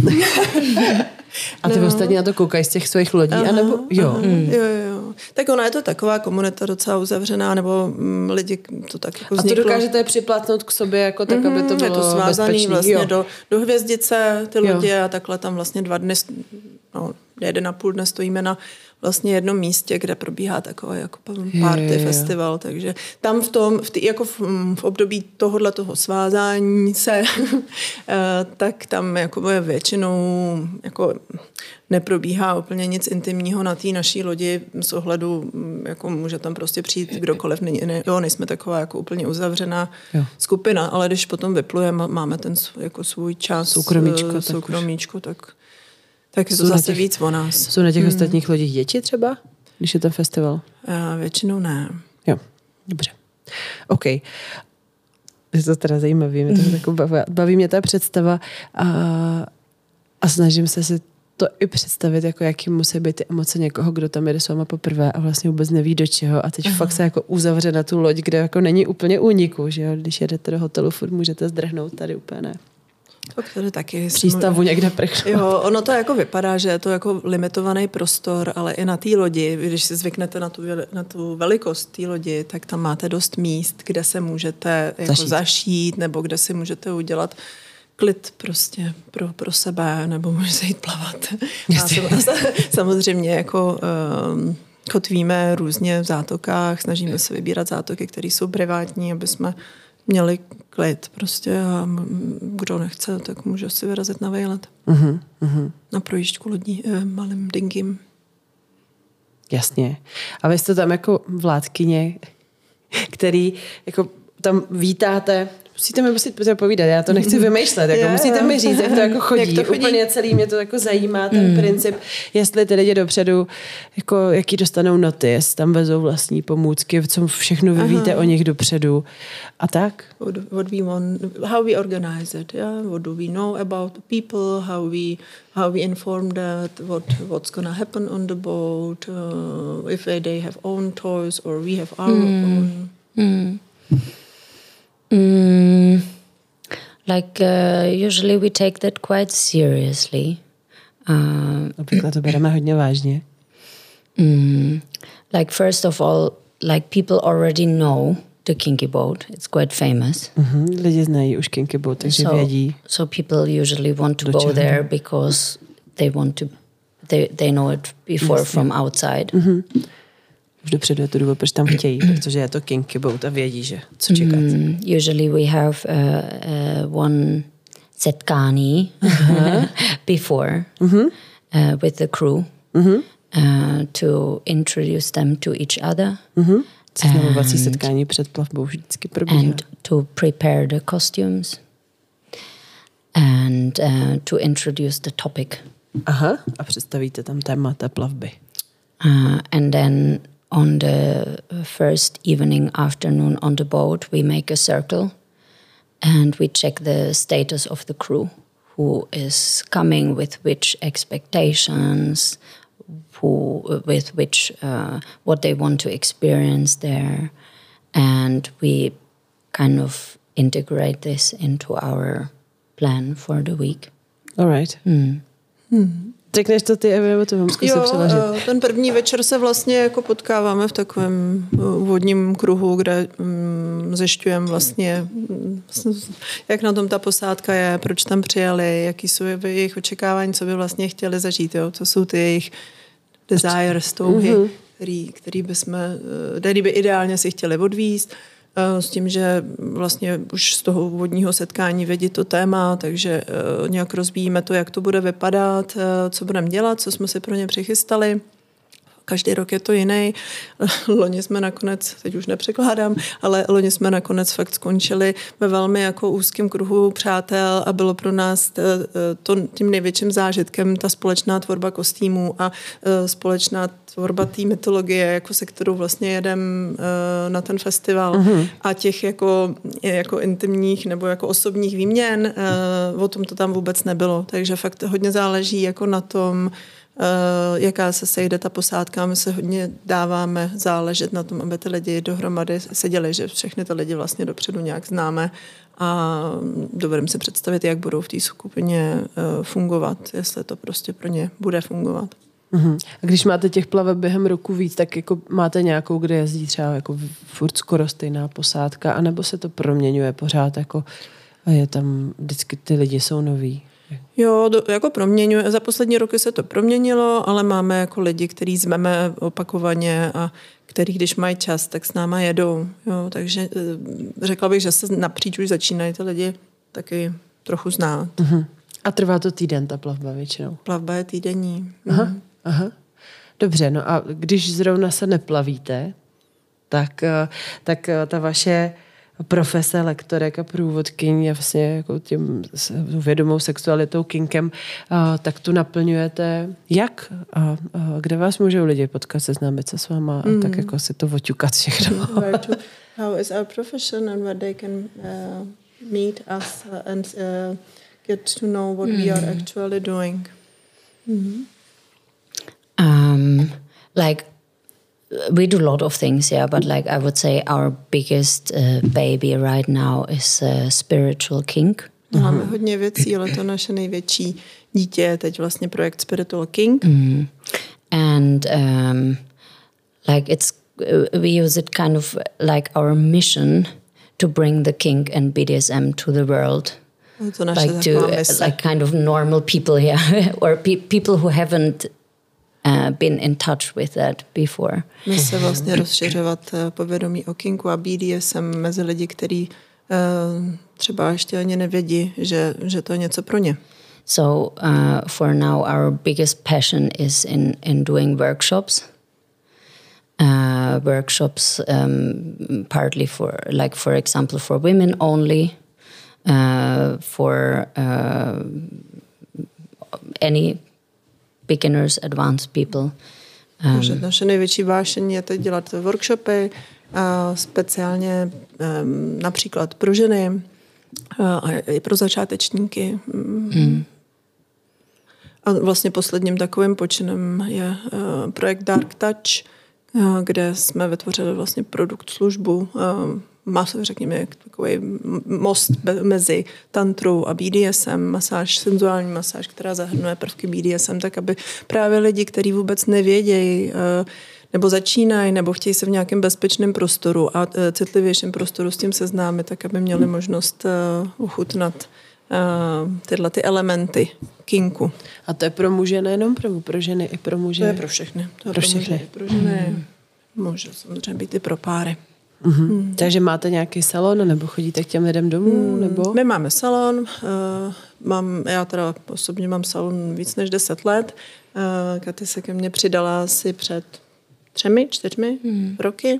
A ty no. ostatní na to koukají z těch svých lodí, aha, anebo jo. Aha, mm. jo, jo. Tak ona je to taková komunita docela uzavřená, nebo mm, lidi to tak jako vzniklo. A to dokážete připlatnout k sobě, jako tak, mm-hmm, aby to bylo je to svázaný bezpečný. Vlastně do, do hvězdice ty lodě a takhle tam vlastně dva dny, no jeden a půl dne stojíme na vlastně jednom místě, kde probíhá takový jako party je, je, je. festival, takže tam v tom, v tý, jako v, v období tohohle toho svázání se, tak tam jako je většinou jako neprobíhá úplně nic intimního na té naší lodi z ohledu, jako může tam prostě přijít kdokoliv, ne, ne, jo, nejsme taková jako úplně uzavřená jo. skupina, ale když potom vyplujeme, máme ten jako svůj čas, soukromíčko, soukromíčko tak, tak Tak je to zase těch, víc o nás. Jsou na těch hmm. ostatních lodích děti třeba, když je ten festival? A většinou ne. Jo, dobře. OK. Je to teda zajímavé, mě to jako baví, baví mě ta představa a, a snažím se si to i představit, jako jaký musí být ty emoce někoho, kdo tam jede s váma poprvé a vlastně vůbec neví do čeho a teď Aha. fakt se jako uzavře na tu loď, kde jako není úplně úniku, že jo? Když jedete do hotelu, furt můžete zdrhnout, tady úplně ne. To taky přístavu může... někde prchnout. Jo, ono to jako vypadá, že je to jako limitovaný prostor, ale i na té lodi, když si zvyknete na tu, na tu velikost té lodi, tak tam máte dost míst, kde se můžete jako zašít. zašít, nebo kde si můžete udělat klid prostě pro, pro sebe, nebo můžete jít plavat. A samozřejmě jako um, kotvíme různě v zátokách, snažíme se vybírat zátoky, které jsou privátní, aby jsme měli klid prostě a kdo nechce, tak může si vyrazit na vejlet. Uh-huh, uh-huh. Na projížďku lodí eh, malým dingím. Jasně. A vy jste tam jako vládkyně, který jako tam vítáte musíte mi musíte povídat, já to nechci vymýšlet, jako yeah. musíte mi říct, jak to jako chodí. Jak to chodí? Úplně celý mě to jako zajímá, ten mm. princip, jestli ty lidi dopředu, jako jaký dostanou noty, jestli tam vezou vlastní pomůcky, co všechno vy Aha. víte o nich dopředu a tak. What, what we want, how we organize it, yeah? What do we know about the people, how we how we inform that, what what's gonna happen on the boat, uh, if they, they have own toys or we have our mm. own. Mm. Mm. Like uh, usually we take that quite seriously. Uh, Obvykle to bereme hodně vážně. Mm. Like first of all, like people already know the Kinky Boat. It's quite famous. Mm-hmm. Lidi znají už Kinky Boat, takže so, vědí. So people usually want to go there because they want to, they, they know it before yes, from yeah. outside. Mm-hmm. Už dopředu je to důvod, proč tam chtějí, protože je to Kinky Boat a vědí, že co čekat. Mm, usually we have uh, uh, one setkání uh-huh. before mm-hmm. uh, with the crew mm-hmm. uh, to introduce them to each other. Mm-hmm. Seznamovací setkání před plavbou vždycky probíhá. And to prepare the costumes and uh, to introduce the topic. Aha, a představíte tam téma té plavby. Uh, and then on the first evening afternoon on the boat, we make a circle and we check the status of the crew, who is coming with which expectations, who with which uh, what they want to experience there, and we kind of integrate this into our plan for the week. All right. Mm. Hmm. Řekneš to ty, nebo to mám zkusit přeložit? Ten první večer se vlastně jako potkáváme v takovém úvodním kruhu, kde um, zjišťujeme vlastně, jak na tom ta posádka je, proč tam přijeli, jaký jsou jejich očekávání, co by vlastně chtěli zažít, jo? Co jsou ty jejich desires, touhy, mm-hmm. který, který, bychom, který by ideálně si chtěli odvízt. S tím, že vlastně už z toho úvodního setkání vědí to téma, takže nějak rozvíjíme to, jak to bude vypadat, co budeme dělat, co jsme si pro ně přichystali. Každý rok je to jiný. Loni jsme nakonec, teď už nepřekládám, ale loni jsme nakonec fakt skončili ve velmi jako úzkém kruhu přátel a bylo pro nás to, tím největším zážitkem ta společná tvorba kostýmů a společná tvorba té mytologie, jako se kterou vlastně jedem na ten festival mm-hmm. a těch jako, jako intimních nebo jako osobních výměn, o tom to tam vůbec nebylo. Takže fakt hodně záleží jako na tom, Uh, jaká se sejde ta posádka. My se hodně dáváme záležet na tom, aby ty lidi dohromady seděli, že všechny ty lidi vlastně dopředu nějak známe a dovedeme si představit, jak budou v té skupině uh, fungovat, jestli to prostě pro ně bude fungovat. Uh-huh. A když máte těch plaveb během roku víc, tak jako máte nějakou, kde jezdí třeba jako furt skoro stejná posádka, anebo se to proměňuje pořád jako a je tam vždycky ty lidi jsou noví? Jo, do, jako proměňuje. Za poslední roky se to proměnilo, ale máme jako lidi, který zveme opakovaně a který, když mají čas, tak s náma jedou. Jo, takže řekla bych, že se napříč už začínají ty lidi taky trochu znát. Uh-huh. A trvá to týden, ta plavba většinou? Plavba je týdenní. Aha, mm. aha. Dobře, no a když zrovna se neplavíte, tak, tak ta vaše profese lektorek a průvodkyň je vlastně jako tím vědomou sexualitou, kinkem, a, tak tu naplňujete jak? A, a kde vás můžou lidi potkat, seznámit se s váma a mm. tak jako si to oťukat všechno? How is our profession and where they can uh, meet us and uh, get to know what mm. we are actually doing. Mm. Um, like we do a lot of things, yeah, but like I would say our biggest uh, baby right now is uh, spiritual kink. Máme hodně věcí, ale to naše největší dítě je teď vlastně projekt Spiritual Kink. Mm. And um, like it's uh, we use it kind of like our mission to bring the kink and B D S M to the world. To naše like to uh, like kind of normal people here, or pe- people who haven't Uh, been in touch with that before. My se vlastně rozšiřovat uh, povědomí o kinku a B D S M mezi lidi, kteří uh, třeba ještě ani nevědí, že, že to je něco pro ně. So uh, for now our biggest passion is in, in doing workshops. Uh, workshops um, partly for, like for example, for women only, uh, for uh, any beginners, advanced people. Um, naše největší vášeň je teď dělat workshopy, uh, speciálně um, například pro ženy uh, a i pro začátečníky. Mm. A vlastně posledním takovým počinem je uh, projekt Dark Touch, uh, kde jsme vytvořili vlastně produkt, službu, uh, má, řekněme, takový most mezi tantrou a B D S M, masáž, senzuální masáž, která zahrnuje prvky B D S M, tak aby právě lidi, kteří vůbec nevědějí, nebo začínají, nebo chtějí se v nějakém bezpečném prostoru a citlivějším prostoru s tím seznámit, tak aby měli možnost uchutnat tyhle ty elementy kinku. A to je pro muže, nejenom pro, pro ženy, i pro muže? To je pro všechny. To je pro, pro všechny. Muže, pro ženy. Mm. Může samozřejmě být i pro páry. Mm-hmm. Mm. Takže máte nějaký salon, nebo chodíte k těm lidem domů? Mm. Nebo? My máme salon, uh, mám, já teda osobně mám salon víc než deset let. Uh, Katy se ke mně přidala asi před třemi, čtyřmi mm. roky.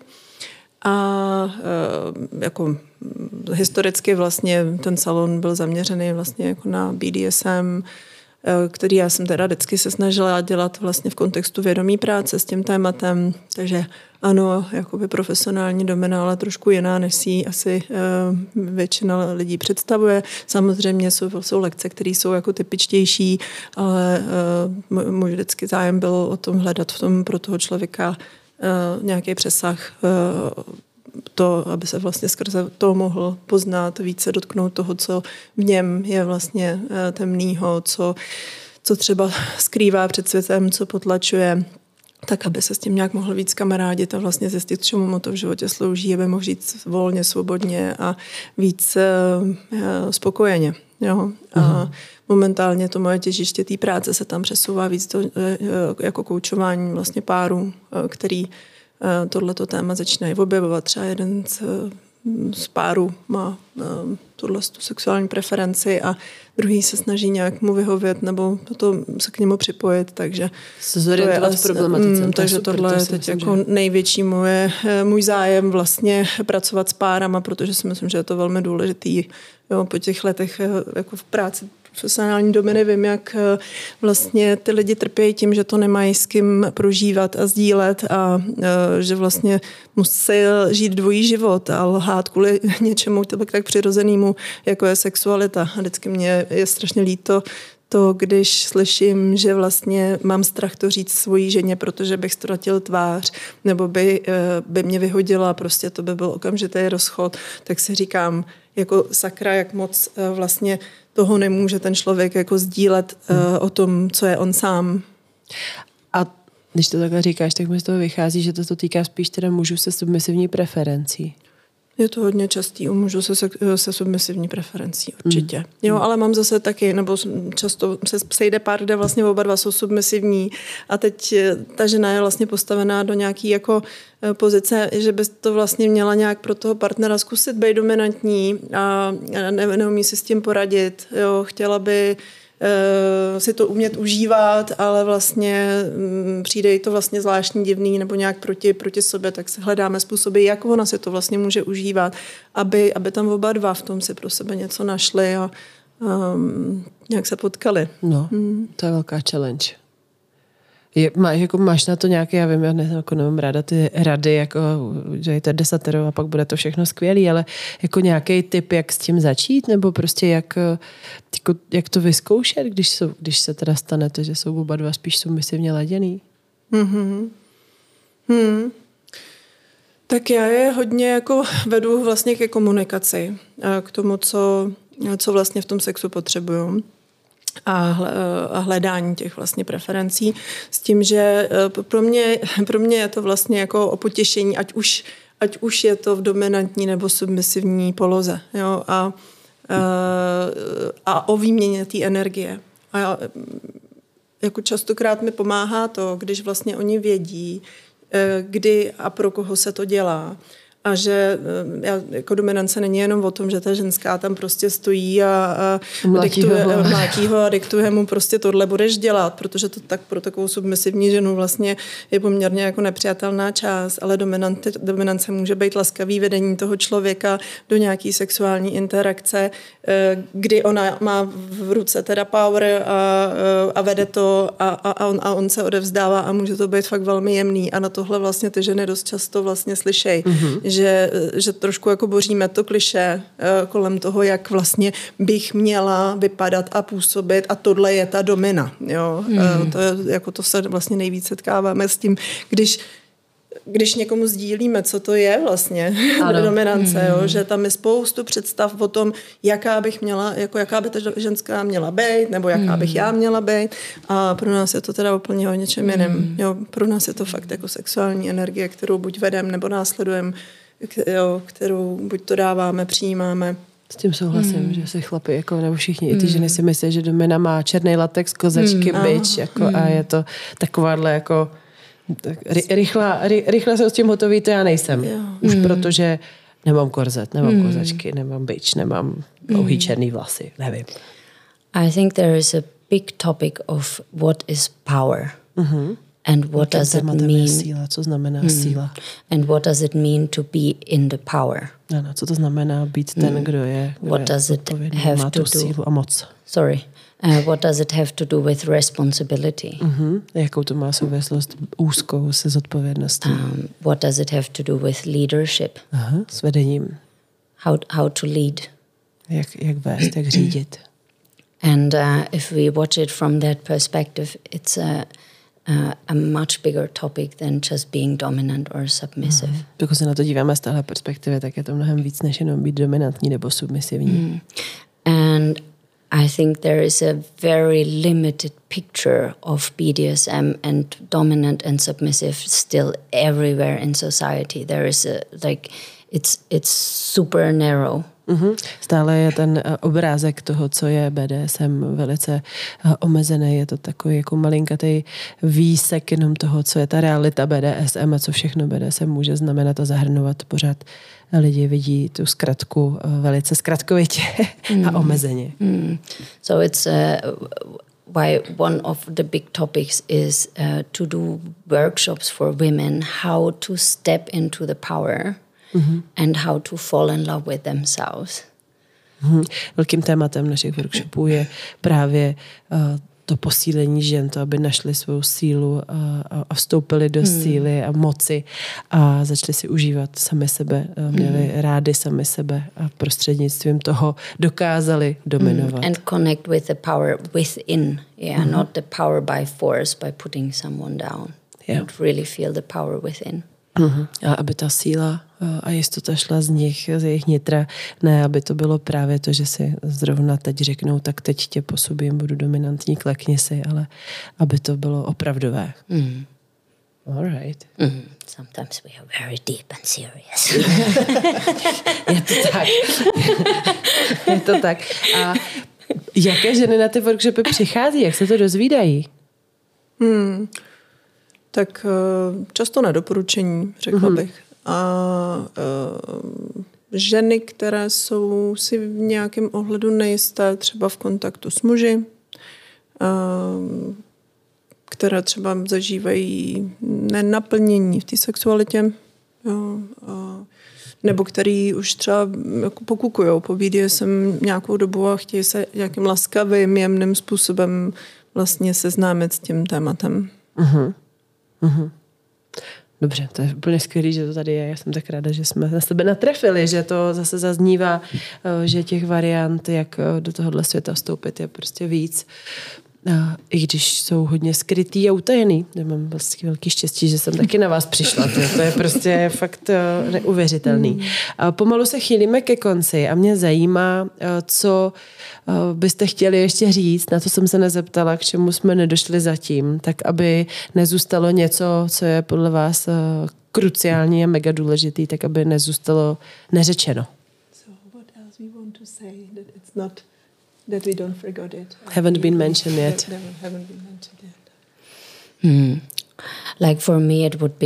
A uh, jako historicky vlastně ten salon byl zaměřený vlastně jako na B D S M, který já jsem teda vždycky se snažila dělat vlastně v kontextu vědomí práce s tím tématem, takže ano, jakoby profesionální domena, ale trošku jiná, než si asi uh, většina lidí představuje. Samozřejmě jsou, jsou lekce, které jsou jako typičtější, ale uh, můj vždycky zájem byl o tom hledat v tom pro toho člověka uh, nějaký přesah, uh, to, aby se vlastně skrze to mohl poznat, více dotknout toho, co v něm je vlastně temnýho, co, co třeba skrývá před světem, co potlačuje, tak aby se s tím nějak mohl víc kamarádit a vlastně zjistit, čemu mu to v životě slouží, aby mohl žít volně, svobodně a víc uh, spokojeně. Jo? A momentálně to moje těžiště té práce se tam přesouvá víc do, uh, jako koučování vlastně párů, uh, který tohleto téma začínají objevovat. Třeba jeden z, z párů má tuhle sexuální preferenci a druhý se snaží nějak mu vyhovět nebo to se k němu připojit, takže se zorientovat v problematice. Mm, takže super, tohle je teď jako že... největší moje, můj zájem vlastně pracovat s párama, protože si myslím, že je to velmi důležitý. Jo, po těch letech jako v práci profesionální domeny vím, jak vlastně ty lidi trpějí tím, že to nemají s kým prožívat a sdílet a že vlastně musí žít dvojí život a lhát kvůli něčemu tak, tak přirozenému, jako je sexualita. A vždycky mě je strašně líto to, když slyším, že vlastně mám strach to říct svojí ženě, protože bych ztratil tvář, nebo by, by mě vyhodila, prostě to by byl okamžitý rozchod, tak si říkám, jako sakra, jak moc vlastně toho nemůže ten člověk jako sdílet hmm. uh, o tom, co je on sám. A když to takhle říkáš, tak mi z toho vychází, že to, to týká spíš teda mužů se submisivní preferencí. Je to hodně častý u mužů se, se submisivní preferencí, určitě. Mm. Jo, ale mám zase taky, nebo často se sejde pár, kde vlastně oba dva jsou submisivní a teď ta žena je vlastně postavená do nějaký jako pozice, že by to vlastně měla nějak pro toho partnera zkusit být dominantní a ne, neumí si s tím poradit. Jo, chtěla by si to umět užívat, ale vlastně přijde jí to vlastně zvláštní, divný nebo nějak proti, proti sobě, tak se hledáme způsoby, jak ona si to vlastně může užívat, aby, aby tam oba dva v tom si pro sebe něco našli a um, nějak se potkali. No, hmm. to je velká challenge. Je, má, jako máš na to nějaké, já vím, já ne, jako nemám ráda ty rady, jako, že je to desatero a pak bude to všechno skvělý, ale jako nějaký tip, jak s tím začít, nebo prostě jak, jako, jak to vyzkoušet, když, jsou, když se teda stane to, že jsou oba dva spíš submisivně laděný? Mm-hmm. Hmm. Tak já je hodně jako vedu vlastně ke komunikaci, k tomu, co, co vlastně v tom sexu potřebuju. A hledání těch vlastně preferencí s tím, že pro mě, pro mě je to vlastně jako o potěšení, ať už, ať už je to v dominantní nebo submisivní poloze. Jo? A, a o výměně té energie. A jako častokrát mi pomáhá to, když vlastně oni vědí, kdy a pro koho se to dělá. a že jako dominance není jenom o tom, že ta ženská tam prostě stojí a, a diktuje, mlátí ho a diktuje mu prostě tohle budeš dělat, protože to tak pro takovou submisivní ženu vlastně je poměrně jako nepřijatelná část, ale dominante, dominance může být laskavý vedení toho člověka do nějaký sexuální interakce, kdy ona má v ruce teda power a, a vede to a, a, on, a on se odevzdává a může to být fakt velmi jemný a na tohle vlastně ty ženy dost často vlastně slyšejí, mm-hmm. že, že trošku jako boříme to klišé kolem toho, jak vlastně bych měla vypadat a působit a tohle je ta domina. Jo? Mm. To, je, jako to se vlastně nejvíc setkáváme s tím, když když někomu sdílíme, co to je vlastně dominance, mm. jo? Že tam je spoustu představ o tom, jaká bych měla, jako jaká by ta ženská měla být, nebo jaká mm. bych já měla být. A pro nás je to teda úplně o něčem jiném. Mm. Jo? Pro nás je to fakt jako sexuální energie, kterou buď vedem, nebo následujeme, kterou buď to dáváme, přijímáme. S tím souhlasím, mm. že si chlapi, jako, nebo všichni, mm. i ty ženy si myslí, že domina má černý latex, kozačky, mm. bič, jako, mm. a je to takováhle jako rychle, rychle se s tím hotový, to já nejsem. Jo. Už mm. protože nemám korzet, nemám mm. kozačky, nemám bič, nemám dlouhý mm. černý vlasy, nevím. I think there is a big topic of what is power. Mm-hmm. And what Jakým does it mean? Síla, co znamená mm. síla? And what does it mean to be in the power? Ano, co to znamená být ten, mm. kdo je, kdo what je does it have má tu to sílu do? a moc. Sorry. Uh, what does it have to do with responsibility? Mm-hmm. Jakou to má souvislost úzkou se zodpovědností? Um, what does it have to do with leadership? Aha, s vedením. How, how to lead. Jak, jak vést, jak řídit. And uh, if we watch it from that perspective, it's a, uh, a much bigger topic than just being dominant or submissive. Mm. Pokud se na to díváme z téhle perspektivy, tak je to mnohem víc, než jenom být dominantní nebo submisivní. Mm. And I think there is a very limited picture of B D S M and dominant and submissive still everywhere in society. There is a, like, it's, it's super narrow. Mm-hmm. Stále je ten obrázek toho, co je B D S M, velice omezený. Je to takový jako malinkatý výsek jenom toho, co je ta realita B D S M a co všechno B D S M může znamenat a zahrnovat. Pořád lidi vidí tu zkratku velice zkratkovitě mm. a omezeně. Mm. So it's uh, why one of the big topics is uh, to do workshops for women how to step into the power. Mm-hmm. And how to fall in love with themselves. Mm-hmm. Velkým tématem našich workshopů je právě uh, to posílení žen, to, aby našli svou sílu a, a, a vstoupili do mm. síly a moci a začali si užívat sami sebe, měli mm. rádi sami sebe a prostřednictvím toho dokázali dominovat. Mm. And connect with the power within, yeah, mm-hmm. not the power by force, by putting someone down. Yeah. But really feel the power within. Uhum. A aby ta síla a jistota šla z nich, z jejich nitra, ne, aby to bylo právě to, že si zrovna teď řeknou, tak teď tě posubím, budu dominantní, klekni si, ale aby to bylo opravdové. Mm. All right. Mm. Sometimes we are very deep and serious. Je to tak. Je to tak. A jaké ženy na ty workshopy přichází? Jak se to dozvídají? Hmm. Tak často na doporučení, řekla mm-hmm. bych. A uh, ženy, které jsou si v nějakém ohledu nejisté, třeba v kontaktu s muži, uh, které třeba zažívají nenaplnění v té sexualitě, jo, uh, nebo který už třeba jako pokukujou po B D S M nějakou dobu a chtějí se nějakým laskavým, jemným způsobem vlastně seznámit s tím tématem. Mm-hmm. Uhum. Dobře, to je úplně skvělý, že to tady je. Já jsem tak ráda, že jsme na sebe natrefili, že to zase zaznívá, že těch variant, jak do tohohle světa vstoupit, je prostě víc. I když jsou hodně skrytý a utajený. Já mám vlastně velký štěstí, že jsem taky na vás přišla. To, to je prostě fakt neuvěřitelný. Pomalu se chýlíme ke konci a mě zajímá, co byste chtěli ještě říct, na to jsem se nezeptala, k čemu jsme nedošli zatím, tak aby nezůstalo něco, co je podle vás kruciální a mega důležitý, tak aby nezůstalo neřečeno. So what else we want to say that it's not that we don't forget it. Haven't been mentioned yet. That haven't been mentioned yet. Hmm. Like for me, it would be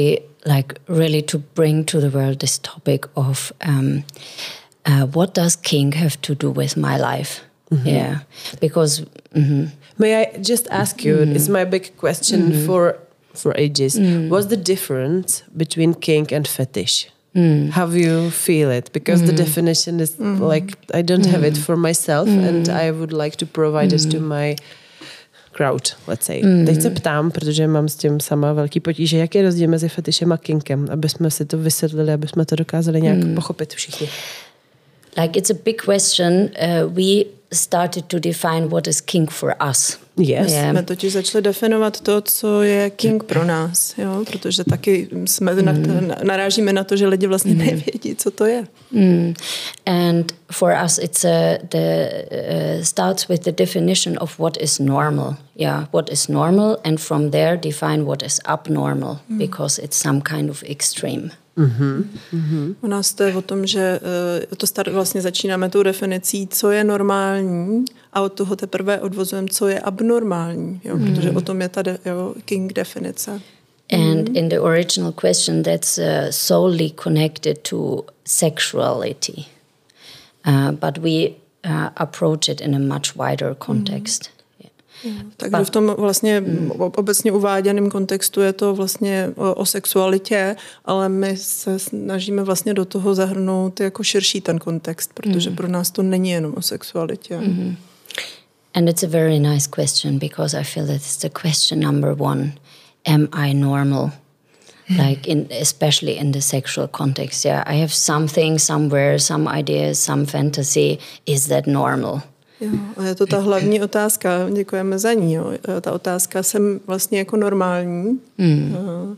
like really to bring to the world this topic of um, uh, what does kink have to do with my life? Mm-hmm. Yeah, because... Mm-hmm. May I just ask you, mm-hmm. it's my big question mm-hmm. for for ages, mm. what's the difference between kink and fetish? Mm. How you feel it? Because mm. the definition is mm. like, I don't mm. have it for myself mm. and I would like to provide mm. this to my crowd, let's say. Mm. Teď se ptám, protože mám s tím sama velký potíže, jaký je rozdíl mezi fetišem a kinkem, aby jsme si to vysvětlili, aby jsme to dokázali nějak mm. pochopit všichni. Like it's a big question. Uh, we started to define what is kink for us. Yes. Yeah. Jsme totiž začali definovat to, co je kink pro nás, jo? Protože taky jsme mm. na, narážíme na to, že lidi vlastně mm. nevědí, co to je. Mm. And for us it's a, the uh, starts with the definition of what is normal. Yeah, what is normal, and from there define what is abnormal, mm. because it's some kind of extreme. Mm-hmm. Mm-hmm. U nás to je o tom, že uh, to start, vlastně začínáme tou definicí, co je normální, a od toho teprve odvozujeme, co je abnormální, jo? Mm. Protože o tom je ta de, jo, kink definice. And mm. in the original question, that's uh, solely connected to sexuality, uh, but we uh, approach it in a much wider context. Mm. Takže v tom vlastně mm. obecně uváděném kontextu je to vlastně o, o sexualitě, ale my se snažíme vlastně do toho zahrnout jako širší ten kontext, protože mm. pro nás to není jenom o sexualitě. Mm-hmm. And it's a very nice question because I feel that it's the question number one. Am I normal? Like in, especially in the sexual context. Yeah, I have something somewhere, some ideas, some fantasy. Is that normal? Jo, a je to ta hlavní otázka, děkujeme za ní. Jo. Ta otázka, jsem vlastně jako normální. Mm. Uh.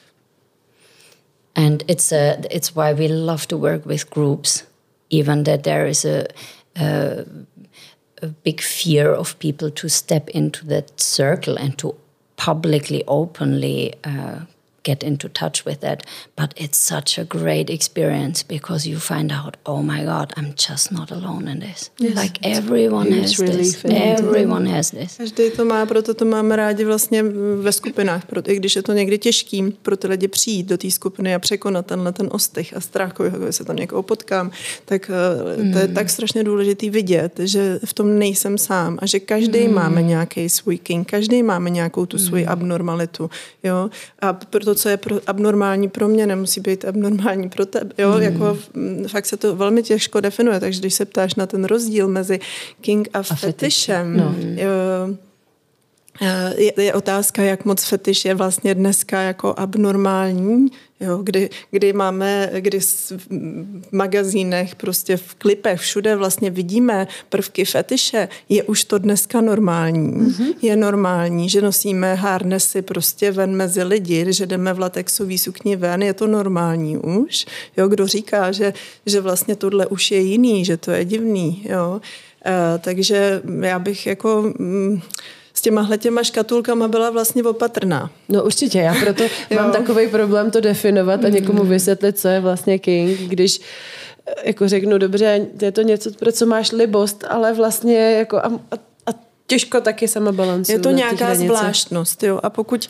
And it's a, it's why we love to work with groups, even that there is a, a, a big fear of people to step into that circle and to publicly, openly uh, get into touch with that. But it's such a great experience because you find out, oh my God, I'm just not alone in this. Yes. Like everyone has really this. Everyone has this. Každý to má, proto to máme rádi vlastně ve skupinách. Proto, i když je to někdy těžký pro ty lidi přijít do té skupiny a překonat tenhle ten ostych a strach, jako se tam někoho potkám, tak mm. to je tak strašně důležitý vidět, že v tom nejsem sám a že každý mm. máme nějaký svůj kink, každý máme nějakou tu svoji mm. abnormalitu. Jo? A proto co je pro, abnormální pro mě, nemusí být abnormální pro tebe. Jo? Mm. Jako, fakt se to velmi těžko definuje, takže když se ptáš na ten rozdíl mezi kink a, a fetišem, no. jo, je, je otázka, jak moc fetiš je vlastně dneska jako abnormální, jo? Kdy, kdy máme, kdy v magazínech, prostě v klipech, všude vlastně vidíme prvky fetiše, je už to dneska normální. Mm-hmm. Je normální, že nosíme harnesy prostě ven mezi lidi, že jdeme v latexový sukni ven, je to normální už. Jo? Kdo říká, že, že vlastně tohle už je jiný, že to je divný. Jo? E, takže já bych jako... Mm, s těmahle těma škatulkama byla vlastně opatrná. No určitě, já proto mám takový problém to definovat a někomu vysvětlit, co je vlastně kink, když jako řeknu, dobře, je to něco, pro co máš libost, ale vlastně jako a, a, a těžko taky sama balancuju. Je to nějaká zvláštnost, jo. A pokud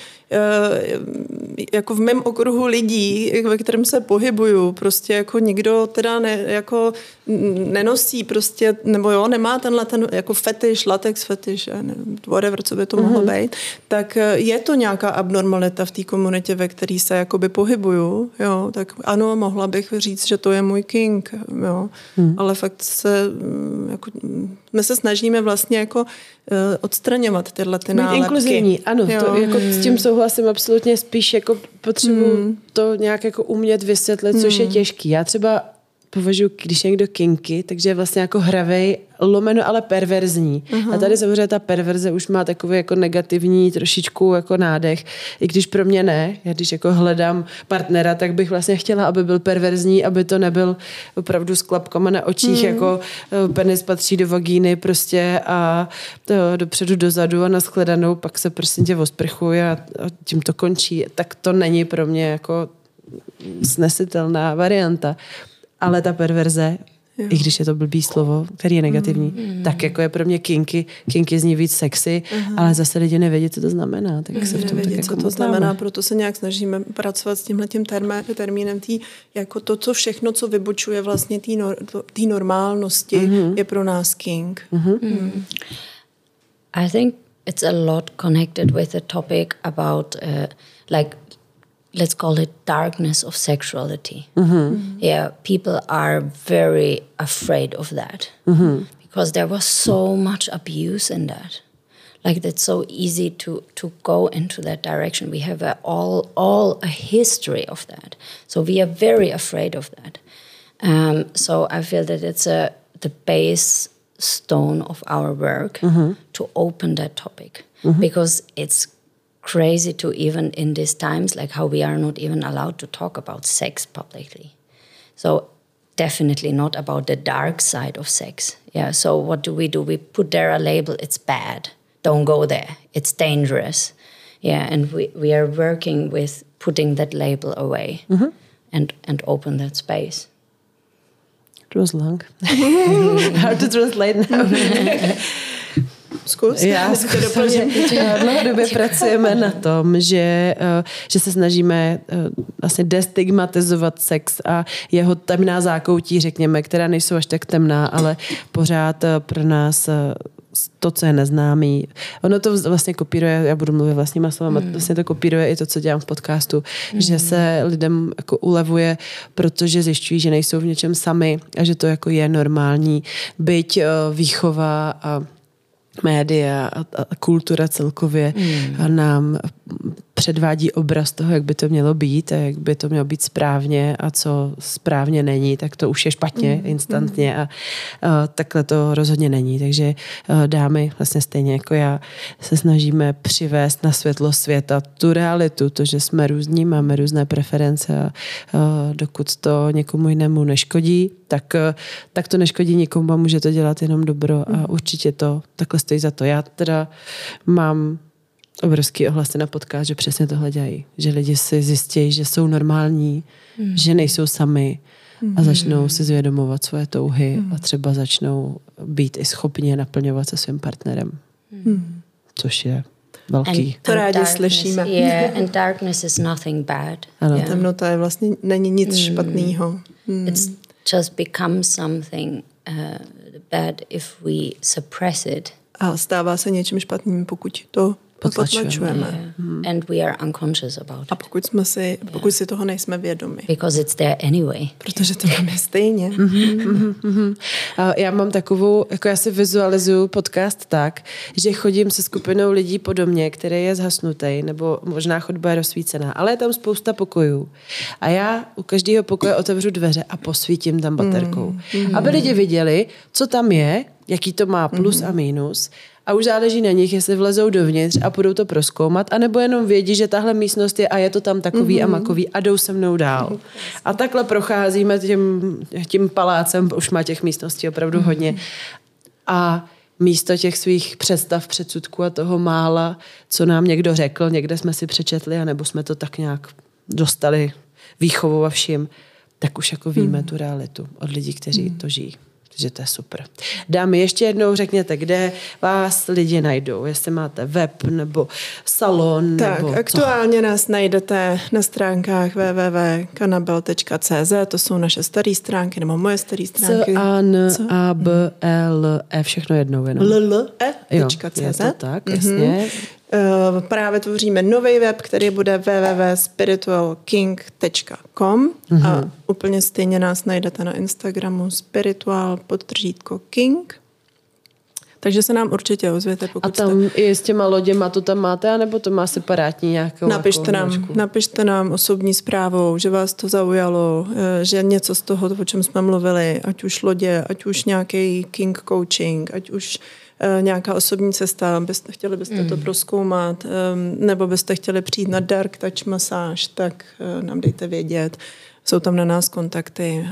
jako v mém okruhu lidí, ve kterém se pohybuju, prostě jako nikdo teda ne, jako nenosí prostě, nebo jo, nemá tenhle ten jako fetiš, latex fetiš, whatever, co by to mohlo mm-hmm. být, tak je to nějaká abnormalita v té komunitě, ve které se jakoby pohybuju, jo, tak ano, mohla bych říct, že to je můj kink, jo, mm. ale fakt se, jako, my se snažíme vlastně jako odstraňovat tyhle ty nálepky. Inkluzivní, ano, to, jako s tím souhlasím absolutně, spíš jako potřebuji mm. to nějak jako umět vysvětlit, což mm. je těžký. Já třeba považuji, když je někdo kinky, takže je vlastně jako hravej, lomeno, ale perverzní. Uh-huh. A tady samozřejmě ta perverze už má takový jako negativní trošičku jako nádech, i když pro mě ne. Já když jako hledám partnera, tak bych vlastně chtěla, aby byl perverzní, aby to nebyl opravdu s klapkama na očích, mm. jako penis patří do vagíny prostě a to dopředu dozadu a nashledanou, pak se prosím tě osprchuji a, a tím to končí. Tak to není pro mě jako snesitelná varianta. Ale ta perverze Jo. I když je to blbý slovo, který je negativní, mm. tak jako je pro mě kinky, kinky zní víc sexy, uh-huh. ale zase lidi nevědí, co to znamená. Tak mm. se v tom nevědí, tak co jako to motáme. znamená, proto se nějak snažíme pracovat s tímhletím termínem tý, jako to, co všechno, co vybočuje vlastně té nor, normálnosti, mm-hmm. je pro nás kink. Mm-hmm. Mm. I think it's a lot connected with the topic about uh, like let's call it darkness of sexuality. Mm-hmm. Yeah, people are very afraid of that mm-hmm. because there was so much abuse in that. Like that's so easy to to go into that direction. We have a, all all a history of that, so we are very afraid of that. Um, so I feel that it's a the base stone of our work mm-hmm. to open that topic mm-hmm. because it's crazy to even in these times, like how we are not even allowed to talk about sex publicly. So definitely not about the dark side of sex. Yeah. So what do we do? We put there a label, it's bad. Don't go there. It's dangerous. Yeah. And we, we are working with putting that label away mm-hmm. and, and open that space. It was long. How to translate now? Zkus. Já zkusím. Dlouhodobě pracujeme na tom, že, že se snažíme vlastně destigmatizovat sex a jeho temná zákoutí, řekněme, která nejsou až tak temná, ale pořád pro nás to, co je neznámý. Ono to vlastně kopíruje, já budu mluvit vlastníma slovama, mm. vlastně to kopíruje i to, co dělám v podcastu, mm. že se lidem jako ulevuje, protože zjišťují, že nejsou v něčem sami a že to jako je normální. Byť výchova a média a, a kultura celkově mm. nám předvádí obraz toho, jak by to mělo být a jak by to mělo být správně a co správně není, tak to už je špatně mm. instantně a, a takhle to rozhodně není. Takže a, dámy vlastně stejně jako já se snažíme přivést na světlo světa tu realitu, to, že jsme různí, máme různé preference a, a dokud to někomu jinému neškodí, tak, tak to neškodí nikomu a může to dělat jenom dobro a mm. určitě to takhle stojí za to. Já teda mám obrovský ohlasy na podcast, že přesně tohle dělají. Že lidi si zjistí, že jsou normální, mm. že nejsou sami a začnou si zvědomovat svoje touhy mm. a třeba začnou být i schopni naplňovat se svým partnerem. Mm. Což je velký. And, to rádi darkness, slyšíme. Yeah, and darkness is nothing bad. Ano. Yeah. Temnota je vlastně není nic mm. špatného. Mm. It's just become something uh, bad if we suppress it. A stává se něčím špatným, pokud to potlačujeme. potlačujeme. Yeah. Hmm. And we are unconscious about it. A pokud, jsme si, pokud yeah. si toho nejsme vědomi. Because it's there anyway. Protože to máme stejně. Mm-hmm, mm-hmm, mm-hmm. Já mám takovou, jako já si vizualizuju podcast tak, že chodím se skupinou lidí po domě, který je zhasnutý, nebo možná chodba je rozsvícená, ale je tam spousta pokojů. A já u každého pokoje otevřu dveře a posvítím tam baterkou. Mm-hmm. Aby lidi viděli, co tam je, jaký to má plus mm-hmm. a mínus. A už záleží na nich, jestli vlezou dovnitř a budou to prozkoumat, anebo jenom vědí, že tahle místnost je a je to tam takový mm-hmm. a makový a jdou se mnou dál. A takhle procházíme tím, tím palácem, už má těch místností opravdu mm-hmm. hodně. A místo těch svých představ, předsudků a toho mála, co nám někdo řekl, někde jsme si přečetli, anebo jsme to tak nějak dostali výchovou a vším, tak už jako víme mm. tu realitu od lidí, kteří mm. to žijí. Takže to je super. Dámy, ještě jednou řekněte, kde vás lidi najdou, jestli máte web nebo salon. Tak, nebo aktuálně co? Nás najdete na stránkách w w w tečka kanabel tečka c z, to jsou naše staré stránky, nebo moje staré stránky. C A N A B L E, všechno jednou jenom. L L E tečka c z. Jo, je to tak, jasně. Uh, právě tvoříme nový web, který bude w w w tečka spiritual king tečka com mm-hmm. a úplně stejně nás najdete na Instagramu spiritual podtržítko king. Takže se nám určitě ozvěte, pokud a tam jste... i s těma loděma to tam máte, anebo to má separátní nějakou napište nám, napište nám osobní zprávou, že vás to zaujalo, že něco z toho, o čem jsme mluvili, ať už lodě, ať už nějaký king coaching, ať už nějaká osobní cesta, byste, chtěli byste mm. to prozkoumat, nebo byste chtěli přijít na dark touch masáž, tak nám dejte vědět. Jsou tam na nás kontakty.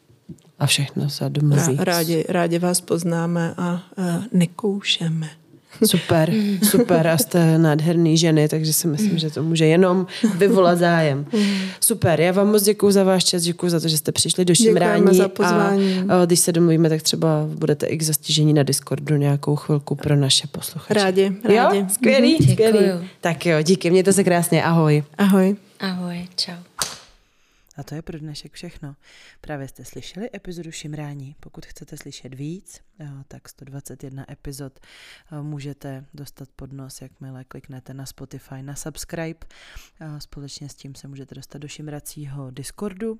A všechno se domluví. Rádi, rádi vás poznáme a nekoušeme. Super, super a jste nádherný ženy, takže si myslím, že to může jenom vyvolat zájem. Super, já vám moc děkuju za váš čas, děkuju za to, že jste přišli do Šimrání. Děkujeme za pozvání. A, a když se domluvíme, tak třeba budete i k zastižení na Discordu nějakou chvilku pro naše posluchače. Rádi, rádi. Jo? Skvělý, Mhm. skvělý. Děkuju. Tak jo, díky, mějte se krásně, ahoj. Ahoj. Ahoj, čau. A to je pro dnešek všechno. Právě jste slyšeli epizodu Šimrání. Pokud chcete slyšet víc, tak sto dvacet jedna epizod můžete dostat pod nos, jakmile kliknete na Spotify na subscribe. Společně s tím se můžete dostat do šimracího Discordu,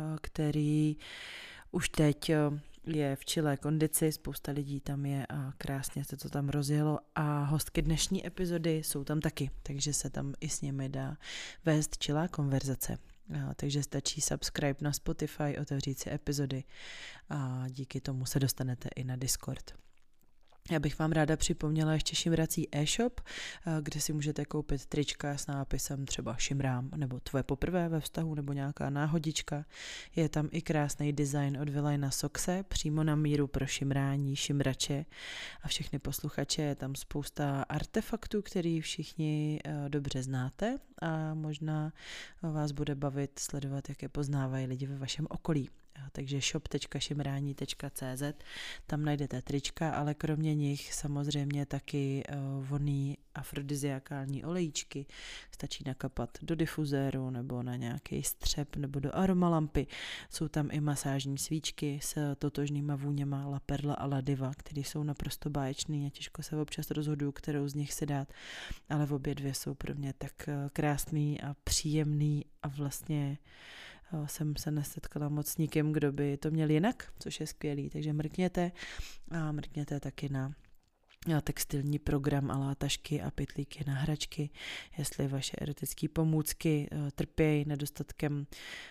který už teď je v čilé kondici, spousta lidí tam je a krásně se to tam rozjelo a hostky dnešní epizody jsou tam taky, takže se tam i s nimi dá vést čilá konverzace. Takže stačí subscribe na Spotify, otevřít si epizody a díky tomu se dostanete i na Discord. Já bych vám ráda připomněla ještě šimrací e-shop, kde si můžete koupit trička s nápisem třeba Šimrám, nebo tvoje poprvé ve vztahu, nebo nějaká náhodička. Je tam i krásný design od Vilajna Soxe, přímo na míru pro šimrání, šimrače a všechny posluchače. Je tam spousta artefaktů, který všichni dobře znáte a možná vás bude bavit sledovat, jak je poznávají lidi ve vašem okolí. Takže shop tečka šimrání tečka cé zet, tam najdete trička, ale kromě nich samozřejmě taky uh, vonný afrodiziakální olejčky. Stačí nakapat do difuzéru nebo na nějaký střep nebo do aromalampy. Jsou tam i masážní svíčky s totožnýma vůněma La Perla a La Diva, které jsou naprosto báječný a těžko se občas rozhoduju, kterou z nich si dát, ale v obě dvě jsou pro mě tak krásný a příjemný a vlastně jsem se nesetkala moc s nikým, kdo by to měl jinak, což je skvělý, takže mrkněte a mrkněte taky na textilní program a tašky a pytlíky na hračky, jestli vaše erotické pomůcky trpějí nedostatkem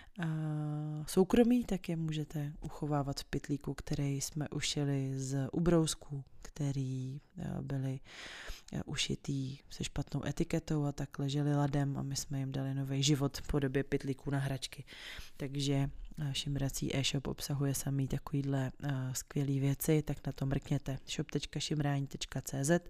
soukromí, tak je můžete uchovávat v pytlíku, který jsme ušili z ubrousků, který byly ušitý se špatnou etiketou a tak leželi ladem a my jsme jim dali nový život v podobě pytlíků na hračky. Takže šimrací e-shop obsahuje samý takovýhle uh, skvělý věci, tak na to mrkněte shop tečka šimrání tečka cé zet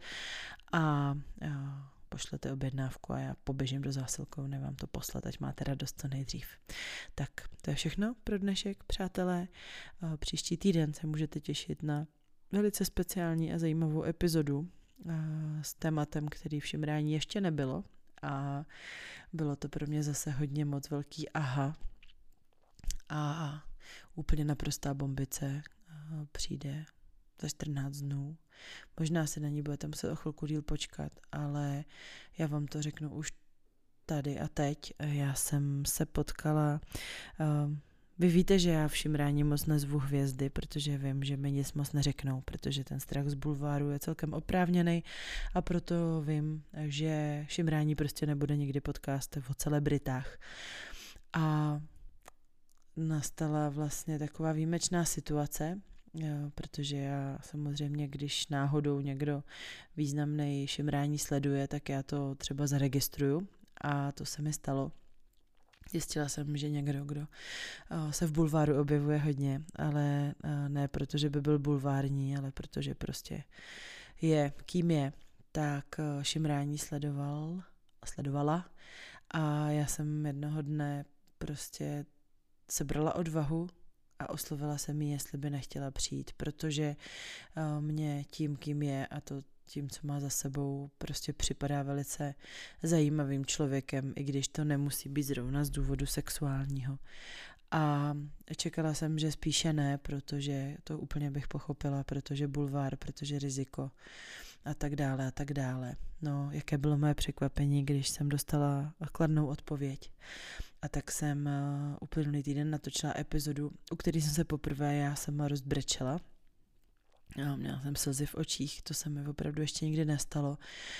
a uh, pošlete objednávku a já poběžím do zásilkovny vám to poslat, ať máte radost co nejdřív. Tak to je všechno pro dnešek, přátelé. Uh, příští týden se můžete těšit na velice speciální a zajímavou epizodu uh, s tématem, který v Šimrání ještě nebylo a bylo to pro mě zase hodně moc velký aha. A úplně naprostá bombice přijde za čtrnáct dnů. Možná si na ní budete muset o chvilku díl počkat, ale já vám to řeknu už tady a teď. Já jsem se potkala... Vy víte, že já v Šimrání moc nezvu hvězdy, protože vím, že mi nic moc neřeknou, protože ten strach z bulváru je celkem oprávněný a proto vím, že Šimrání prostě nebude nikdy podcast o celebritách. A nastala vlastně taková výjimečná situace, jo, protože já samozřejmě, když náhodou někdo významný Šimrání sleduje, tak já to třeba zaregistruju a to se mi stalo. Zjistila jsem, že někdo, kdo se v bulváru objevuje hodně, ale ne proto, že by byl bulvární, ale protože prostě je, kým je, tak Šimrání sledoval, sledovala a já jsem jednoho dne prostě sebrala odvahu a oslovila jsem jí, jestli by nechtěla přijít, protože mě tím, kým je a to tím, co má za sebou, prostě připadá velice zajímavým člověkem, i když to nemusí být zrovna z důvodu sexuálního. A čekala jsem, že spíše ne, protože to úplně bych pochopila, protože bulvár, protože riziko a tak dále a tak dále. No, jaké bylo moje překvapení, když jsem dostala kladnou odpověď. A tak jsem uh, uplynulý týden natočila epizodu, u které jsem se poprvé já sama rozbrečela. A měla jsem slzy v očích, to se mi opravdu ještě nikdy nestalo.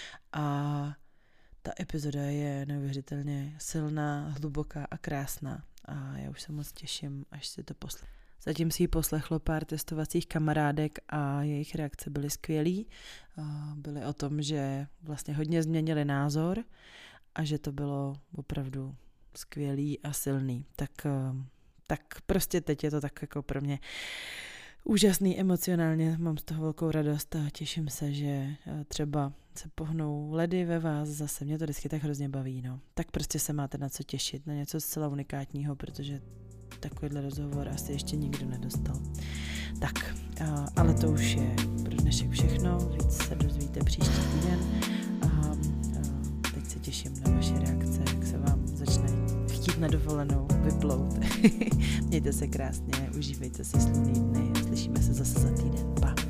A ta epizoda je neuvěřitelně silná, hluboká a krásná. A já už se moc těším, až si to poslechnu. Zatím si ji poslechlo pár testovacích kamarádek a jejich reakce byly skvělý. Byly o tom, že vlastně hodně změnili názor a že to bylo opravdu skvělý a silný. Tak, tak prostě teď je to tak jako pro mě úžasný emocionálně, mám z toho velkou radost a těším se, že třeba se pohnou ledy ve vás zase, mě to vždycky tak hrozně baví, no. Tak prostě se máte na co těšit, na něco zcela unikátního, protože takovýhle rozhovor asi ještě nikdo nedostal. Tak, ale to už je pro dnešek všechno, víc se dozvíte příští týden a teď se těším na vaše reakce, jak se vám začne chtít na dovolenou vyplout. Mějte se krásně, užívejte si slunný dny, slyšíme se zase za týden. Pa.